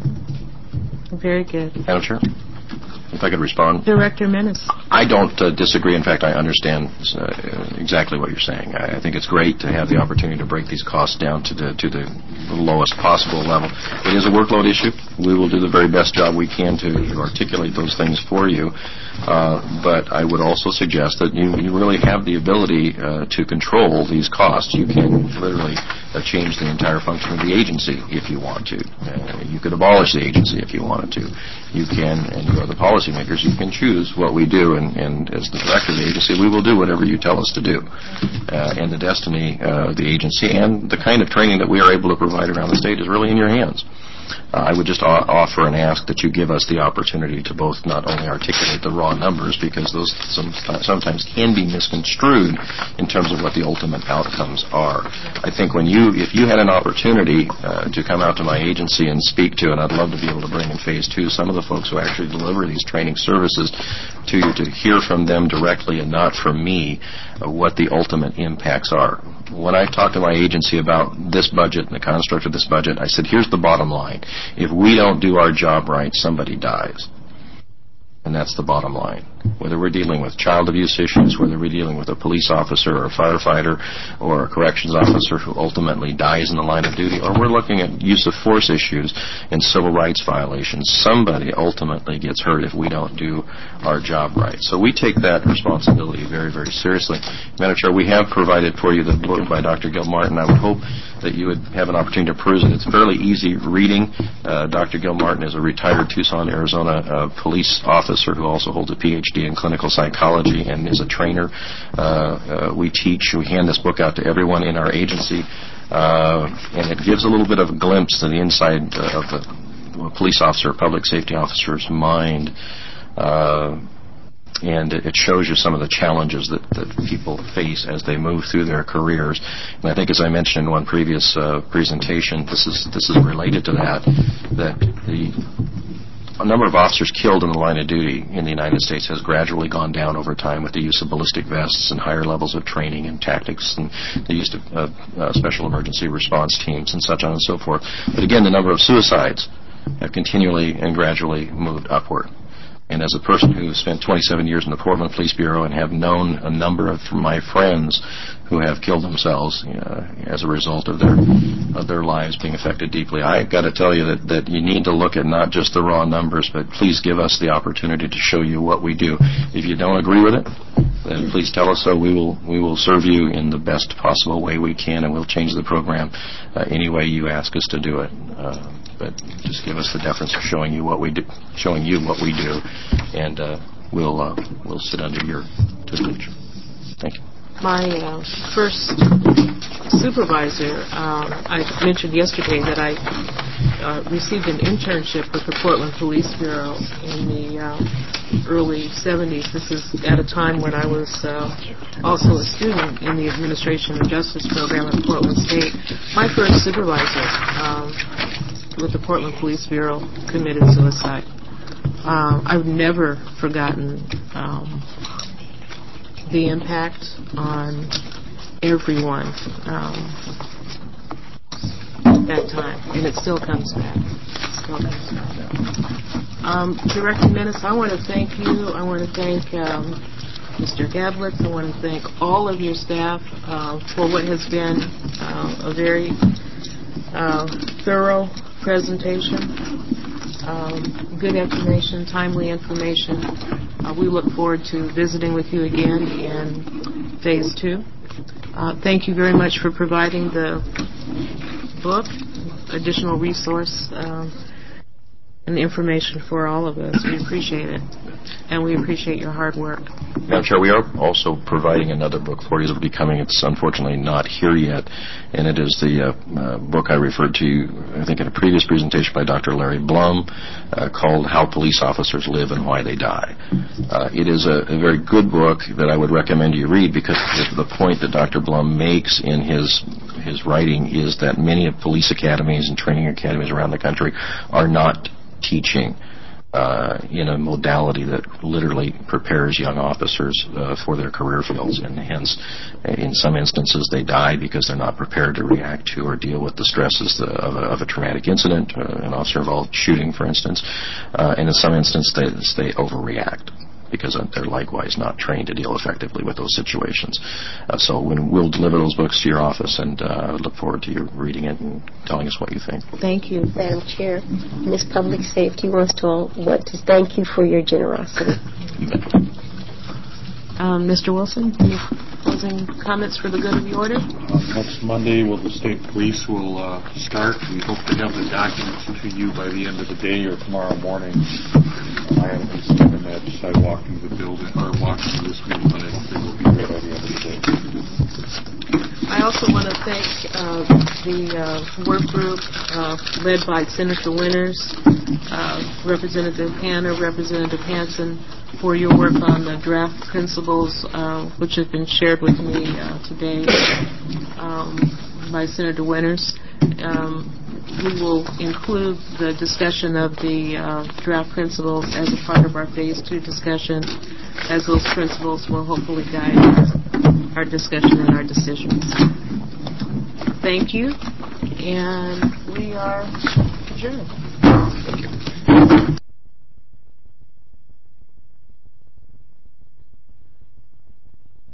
Very good. Madam Chair, if I could respond. Director Menace. I don't disagree. In fact, I understand exactly what you're saying. I think it's great to have the opportunity to break these costs down to the lowest possible level. It is a workload issue. We will do the very best job we can to articulate those things for you. But I would also suggest that you really have the ability to control these costs. You can literally change the entire function of the agency if you want to. You could abolish the agency if you wanted to. You can, and you are the policymakers, you can choose what we do, and as the director of the agency, we will do whatever you tell us to do. And the destiny of the agency and the kind of training that we are able to provide around the state is really in your hands. I would just offer and ask that you give us the opportunity to both not only articulate the raw numbers, because those sometimes can be misconstrued in terms of what the ultimate outcomes are. I think if you had an opportunity to come out to my agency and speak to, and I'd love to be able to bring in Phase 2 some of the folks who actually deliver these training services to you, to hear from them directly and not from me what the ultimate impacts are. When I talked to my agency about this budget and the construct of this budget, I said, here's the bottom line. If we don't do our job right, somebody dies. And that's the bottom line. Whether we're dealing with child abuse issues, whether we're dealing with a police officer or a firefighter or a corrections officer who ultimately dies in the line of duty, or we're looking at use of force issues and civil rights violations, somebody ultimately gets hurt if we don't do our job right. So we take that responsibility very, very seriously. Madam Chair, we have provided for you the book by Dr. Gilmartin. I would hope that you would have an opportunity to peruse it. It's fairly easy reading. Dr. Gilmartin is a retired Tucson, Arizona police officer who also holds a PhD in clinical psychology and is a trainer. We hand this book out to everyone in our agency, and it gives a little bit of a glimpse to the inside of a police officer, public safety officer's mind, and it shows you some of the challenges that people face as they move through their careers. And I think, as I mentioned in one previous presentation, this is related to that the number of officers killed in the line of duty in the United States has gradually gone down over time with the use of ballistic vests and higher levels of training and tactics and the use of special emergency response teams and such on and so forth. But again, the number of suicides have continually and gradually moved upward. And as a person who spent 27 years in the Portland Police Bureau and have known a number of my friends who have killed themselves as a result of their lives being affected deeply, I've got to tell you that you need to look at not just the raw numbers, but please give us the opportunity to show you what we do. If you don't agree with it, then please tell us so. We will serve you in the best possible way we can, and we'll change the program any way you ask us to do it. But just give us the deference of showing you what we do, and we'll sit under your tutelage. Thank you. My first supervisor, I mentioned yesterday that I received an internship with the Portland Police Bureau in the early 70s. This is at a time when I was also a student in the Administration of Justice program at Portland State. My first supervisor with the Portland Police Bureau committed suicide. I've never forgotten the impact on everyone that time, and it still comes back. Director Menace, I want to thank you. I want to thank Mr. Gablitz. I want to thank all of your staff for what has been a very thorough presentation. Good information, timely information. We look forward to visiting with you again in Phase 2. Thank you very much for providing the book, additional resource, and information for all of us. We appreciate it, and we appreciate your hard work. Madam Chair, we are also providing another book for you that will be coming. It's unfortunately not here yet, and it is the book I referred to, I think, in a previous presentation by Dr. Larry Blum, called How Police Officers Live and Why They Die. It is a very good book that I would recommend you read, because the point that Dr. Blum makes in his writing is that many of police academies and training academies around the country are not teaching in a modality that literally prepares young officers for their career fields, and hence, in some instances, they die because they're not prepared to react to or deal with the stresses of a traumatic incident, an officer-involved shooting, for instance, and in some instances, they overreact because they're likewise not trained to deal effectively with those situations. So we'll deliver those books to your office, and I look forward to you reading it and telling us what you think. Thank you, Madam Chair. Ms. Public Safety wants to thank you for your generosity. Mr. Wilson, any closing comments for the good of the order? Next Monday, the state police will start. We hope to have the documents to you by the end of the day or tomorrow morning. I haven't been standing that sidewalk in the building or walking to this meeting, but I don't think we'll be there by the end of the day. I also want to thank the work group led by Senator Winters, Representative Hanna, Representative Hansen, for your work on the draft principles, which have been shared with me today by Senator Winters. We will include the discussion of the draft principles as a part of our Phase 2 discussion, as those principles will hopefully guide our discussion and our decisions. Thank you, and we are adjourned.